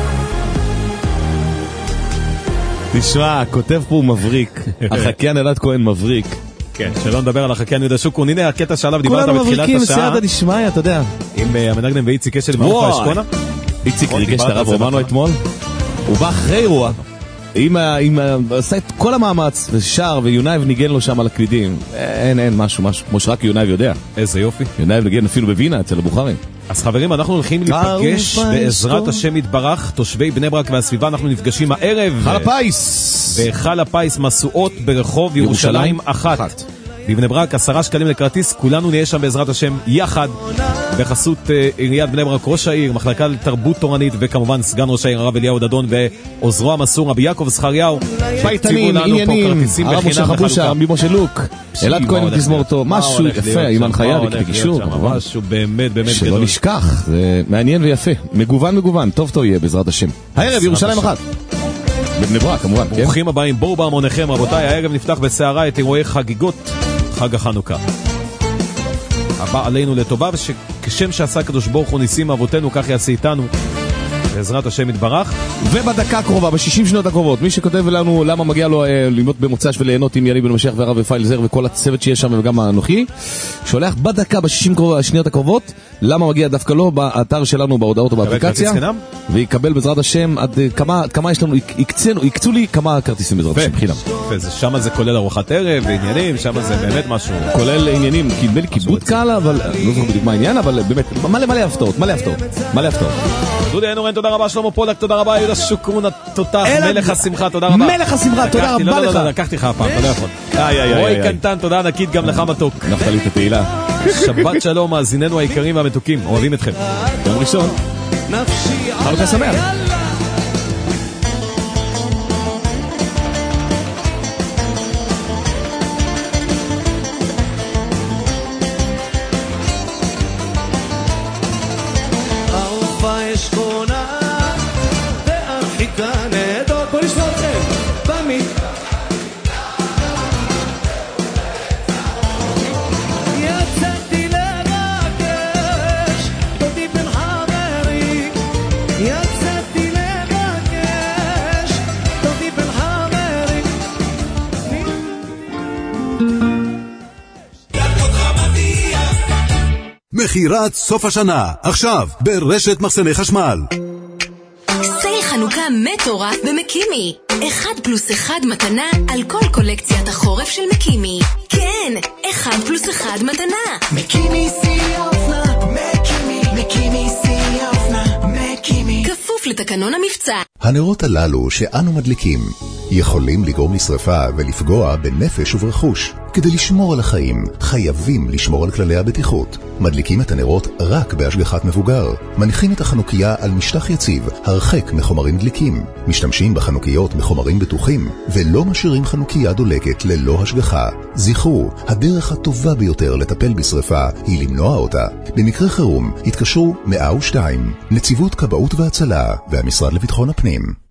תשמע, כותב פה מבריק, החקיין אלעד כהן מבריק. כן, שלא נדבר על החקיין יהודה שוק, הנה הקטע שעליו דיברת בתחילת השעה. כולנו מבריקים, סייעתא דשמיא, אתה יודע. עם המנגנם ואיציק אשל ממלכה אשכונה. איציק ריגש את הרב רומנו אתמול. הוא בא אחרי אירוע. אם עשה את כל המאמץ ושר ויונייב ניגן לו שם על הקלידים, אין אין משהו משהו כמו שרק יונייב יודע. איזה יופי. יונייב ניגן אפילו בווינה אצל הבוכרים. אז חברים, אנחנו הולכים להיפגש בעזרת השם יתברך, תושבי בני ברק והסביבה. אנחנו נפגשים הערב חל הפיס בחל הפיס מסועות ברחוב ירושלים אחת בבני ברק. עשרה שקלים לכרטיס, כולנו נהיה שם בעזרת השם יחד בחסות uh, עיריית בני ברק, ראש העיר, מחלקה לתרבות תורנית, וכמובן סגן ראש העיר הרב אליהו דדון ועוזרו המסור רבי יעקב זכריהו, פייטנים, עניינים, הרב משה חבושה, רבי משה לוק, אלעד כהן ותזמורתו, משהו יפה עם הנחיה וקישור, משהו באמת באמת שלא נשכח, זה מעניין ויפה, מגוון מגוון, טוב טוב יהיה בעזרת השם. הערב ירושלים אחת בבני ברק כמובן. ברוכים הבאים, בואו בהמוניכם רבותיי. הערב נפתח בסערה את אירועי חגיגות חג החנוכה הבא עלינו לטובה, וכשם שעשה הקדוש ברוך הוא ניסים אבותינו, כך יעשה איתנו בעזרת השם יתברך. ובדקה הקרובה, ב-שישים שנות הקרובות, מי שכותב לנו למה מגיע לו אה, ללמוד במוצ"ש וליהנות עם יאלי בן משיח והרב רפאל זר וכל הצוות שיש שם וגם האנוכי, שולח בדקה ב-שישים שניות הקרובות למה מגיע דווקא לו באתר שלנו, בהודעות או באפליקציה, ויקבל בעזרת השם עד כמה, כמה יש לנו, יקצנו, יקצו לי כמה כרטיסים בעזרת השם חינם. שם זה כולל ארוחת ערב ועניינים, שם זה באמת משהו כולל עניינים, קיבל כיבוד קהל, אבל לא זוכר בדיוק מה העניין, אבל באמת מלא מלא הפתעות, מלא הפתעות, מלא הפתעות. דודי אנורן, תודה רבה. שלמה פולק, תודה רבה. יהודה שוקרון, התותח, מלך השמחה, תודה רבה. מלך השמחה, תודה רבה לך. לא, לא, לא, לקחתי לך הפעם, אתה לא יכול. רועי קנטן, תודה ענקית גם לך מתוק. נפתלי את התהילה. שבת שלום, מאזיננו היקרים והמתוקים, אוהבים אתכם. יום ראשון. חנוכה שמח. מחירת סוף השנה, עכשיו, ברשת מחסני חשמל. סייל חנוכה מטורף במקימי. אחד פלוס אחד מתנה על כל קולקציית החורף של מקימי. כן, אחד פלוס אחד מתנה. מקימי שיא האופנה, מקימי, מקימי שיא האופנה, מקימי. כפוף לתקנון המבצע. הנרות הללו שאנו מדליקים יכולים לגרום לשרפה ולפגוע בנפש וברכוש. כדי לשמור על החיים, חייבים לשמור על כללי הבטיחות. מדליקים את הנרות רק בהשגחת מבוגר. מניחים את החנוכיה על משטח יציב, הרחק מחומרים דליקים. משתמשים בחנוכיות מחומרים בטוחים, ולא משאירים חנוכיה דולקת ללא השגחה. זכרו, הדרך הטובה ביותר לטפל בשרפה היא למנוע אותה. במקרה חירום, התקשרו מאה ושתיים, נציבות כבאות והצלה והמשרד לביטחון הפנים.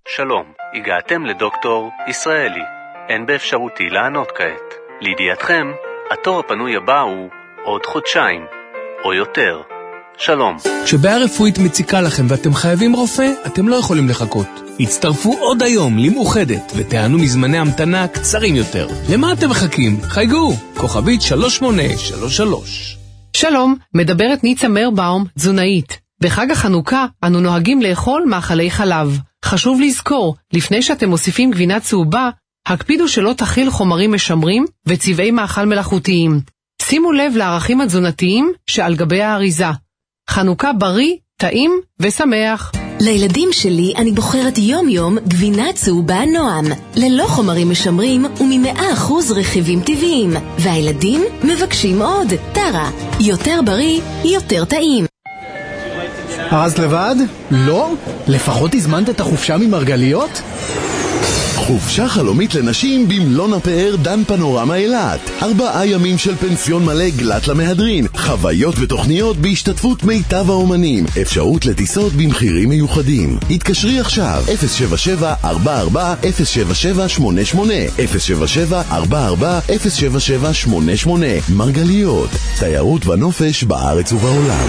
שלום, הגעתם לדוקטור ישראלי. אין באפשרותי לענות כעת. לידיעתכם, התור הפנוי הבא הוא עוד חודשיים, או יותר. שלום. כשבעיה רפואית מציקה לכם ואתם חייבים רופא, אתם לא יכולים לחכות. הצטרפו עוד היום למאוחדת ותענו מזמני המתנה קצרים יותר. למה אתם מחכים? חייגו, כוכבית שלוש שמונה שלוש שלוש. שלום, מדברת ניצה מרבאום, תזונאית. בחג החנוכה אנו נוהגים לאכול מאכלי חלב. חשוב לזכור, לפני שאתם מוסיפים גבינה צהובה, הקפידו שלא תכיל חומרים משמרים וצבעי מאכל מלאכותיים. שימו לב לערכים התזונתיים שעל גבי האריזה. חנוכה בריא, טעים ושמח. לילדים שלי אני בוחרת יום יום גבינה צהובה נועם, ללא חומרים משמרים ומ-מאה אחוז רכיבים טבעיים, והילדים מבקשים עוד. טרה, יותר בריא, יותר טעים. אז לבד? לא? לפחות הזמנת את החופשה ממרגליות? חופשה חלומית לנשים במלון הפאר דן פנורמה אילת. ארבעה ימים של פנסיון מלא גלת למהדרין, חוויות ותוכניות בהשתתפות מיטב האומנים, אפשרות לטיסות במחירים מיוחדים. התקשרי עכשיו אפס שבע שבע ארבע ארבע אפס שבע שבע שמונה שמונה אפס שבע שבע ארבע ארבע אפס שבע שבע שמונה שמונה. מרגליות, תיירות ונופש בארץ ובעולם.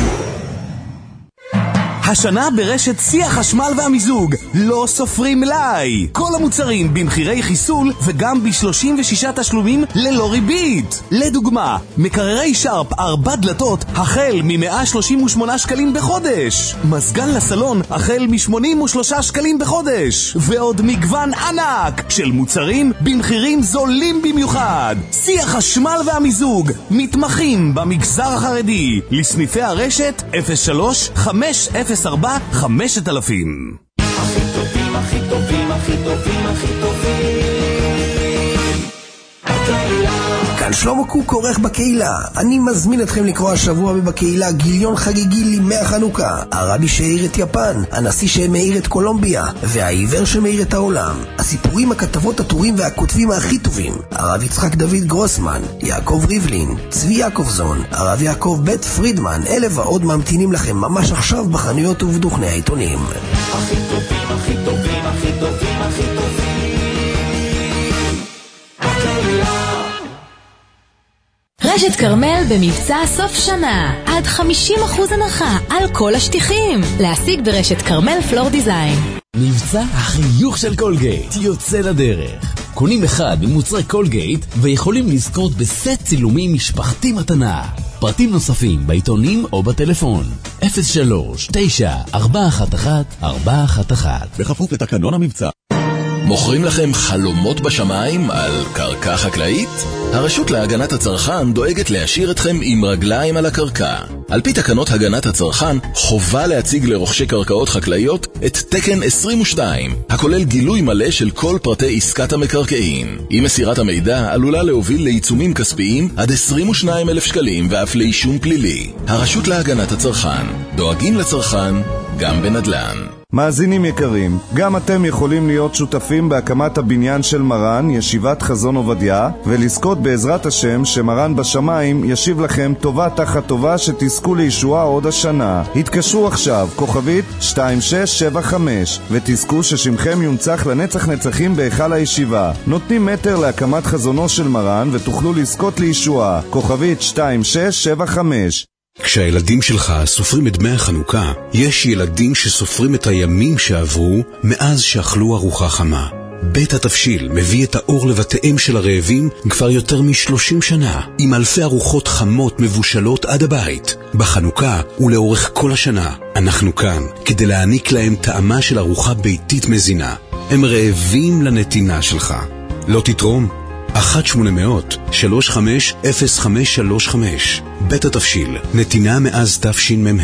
השנה ברשת שיא החשמל והמיזוג לא סופרים מלאי. כל המוצרים במחירי חיסול וגם ב-שלושים ושישה תשלומים ללא ריבית. לדוגמה, מקררי שרפ ארבע דלתות החל מ-מאה שלושים ושמונה שקלים בחודש, מזגן לסלון החל מ-שמונים ושלושה שקלים בחודש, ועוד מגוון ענק של מוצרים במחירים זולים במיוחד. שיא החשמל והמיזוג, מתמחים במגזר החרדי. לסניפי הרשת אפס שלוש חמש אפס ארבע חמשת אלפים. הכי טובים, הכי טובים, הכי טובים, הכי טובים. כאן שלמה קוק עורך בקהילה. אני מזמין אתכם לקרוא השבוע בקהילה גיליון חגיגי לימי החנוכה. הרבי שהאיר את יפן, הנשיא שמאיר את קולומביה, והעיוור שמאיר את העולם. הסיפורים, הכתבות, הטורים והכותבים הכי טובים. הרב יצחק דוד גרוסמן, יעקב ריבלין, צבי יעקובזון, הרב יעקב בית פרידמן. אלה ועוד ממתינים לכם ממש עכשיו בחנויות ובדוכני העיתונים. הכי טובים, הכי טובים, הכי טובים, הכי טובים. רשת קרמל במבצע סוף שנה, עד חמישים אחוז הנחה על כל השטיחים. להשיג ברשת קרמל פלור דיזיין. מבצע החיוך של קולגייט יוצא לדרך. קונים אחד ממוצרי קולגייט ויכולים לזכות בסט צילומים משפחתי מתנה. פרטים נוספים בעיתונים או בטלפון אפס שלוש תשע ארבע אחת אחת ארבע אחת אחת. בכפוף לתקנון המבצע. מוכרים לכם חלומות בשמיים על קרקע חקלאית? הרשות להגנת הצרכן דואגת להשאיר אתכם עם רגליים על הקרקע. על פי תקנות הגנת הצרכן, חובה להציג לרוכשי קרקעות חקלאיות את תקן עשרים ושתיים, הכולל גילוי מלא של כל פרטי עסקת המקרקעין. עם מסירת המידע עלולה להוביל לעיצומים כספיים עד עשרים ושניים אלף שקלים ואף לאישום פלילי. הרשות להגנת הצרכן, דואגים לצרכן גם בנדל"ן. מאזינים יקרים, גם אתם יכולים להיות שותפים בהקמת הבניין של מרן, ישיבת חזון עובדיה, ולזכות בעזרת השם שמרן בשמיים ישיב לכם טובה תחת טובה שתזכו לישועה עוד השנה. התקשרו עכשיו, כוכבית שתיים שש שבע חמש, ותזכו ששמכם יונצח לנצח נצחים בהיכל הישיבה. נותנים מטר להקמת חזונו של מרן ותוכלו לזכות לישועה. כוכבית שתיים שש שבע חמש. כשהילדים שלך סופרים את דמי החנוכה, יש ילדים שסופרים את הימים שעברו מאז שאכלו ארוחה חמה. בית התבשיל מביא את האור לבתיהם של הרעבים כבר יותר משלושים שנה, עם אלפי ארוחות חמות מבושלות עד הבית. בחנוכה ולאורך כל השנה, אנחנו כאן כדי להעניק להם טעמה של ארוחה ביתית מזינה. הם רעבים לנתינה שלך. לא תתרום? אחת שמונה מאות שלוש חמש אפס חמש שלוש חמש. בית התבשיל, נתינה מאז תשמ"ה.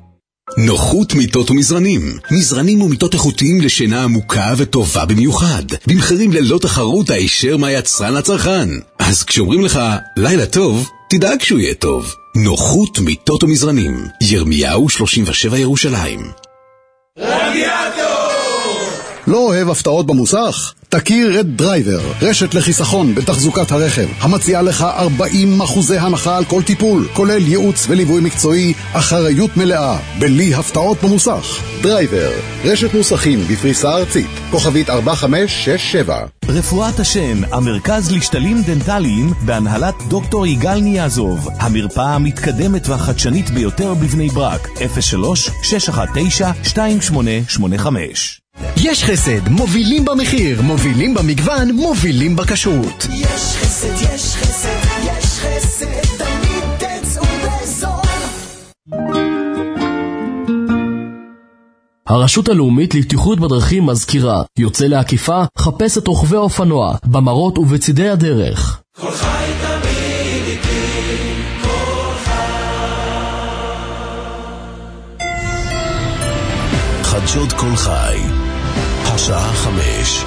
נוחות מיטות ומזרנים. מזרנים ומיטות איכותיים לשינה עמוקה וטובה במיוחד, במחירים ללא תחרות הישר מהיצרן לצרכן. אז כשאומרים לך לילה טוב, תדאג שהוא יהיה טוב. נוחות מיטות ומזרנים, ירמיהו שלושים ושבע ירושלים. רדיאטור! לא אוהב הפתעות במוסך? תכיר את דרייבר, רשת לחיסכון בתחזוקת הרכב, המציעה לך ארבעים אחוזי הנחה על כל טיפול, כולל ייעוץ וליווי מקצועי, אחריות מלאה, בלי הפתעות במוסך. דרייבר, רשת מוסכים בפריסה ארצית, כוכבית ארבע חמש שש שבע. רפואת השן, המרכז לשתלים דנטליים, בהנהלת דוקטור יגאל ניאזוב, המרפאה המתקדמת והחדשנית ביותר בבני ברק, אפס שלוש שש אחת תשע שתיים שמונה שמונה חמש. יש חסד, מובילים במחיר, מובילים במגוון, מובילים בכשרות. יש חסד, יש חסד, יש חסד, תמיד תצאו בזול. הרשות הלאומית לבטיחות בדרכים מזכירה, יוצא לעקיפה, חפש את רוכבי האופנוע, במרות ובצידי הדרך. כל חי תמיד איתי, כל חי. חדשות כל חי, השעה חמש.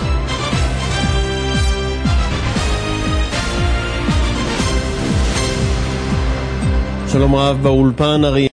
שלום רב באולפן אריה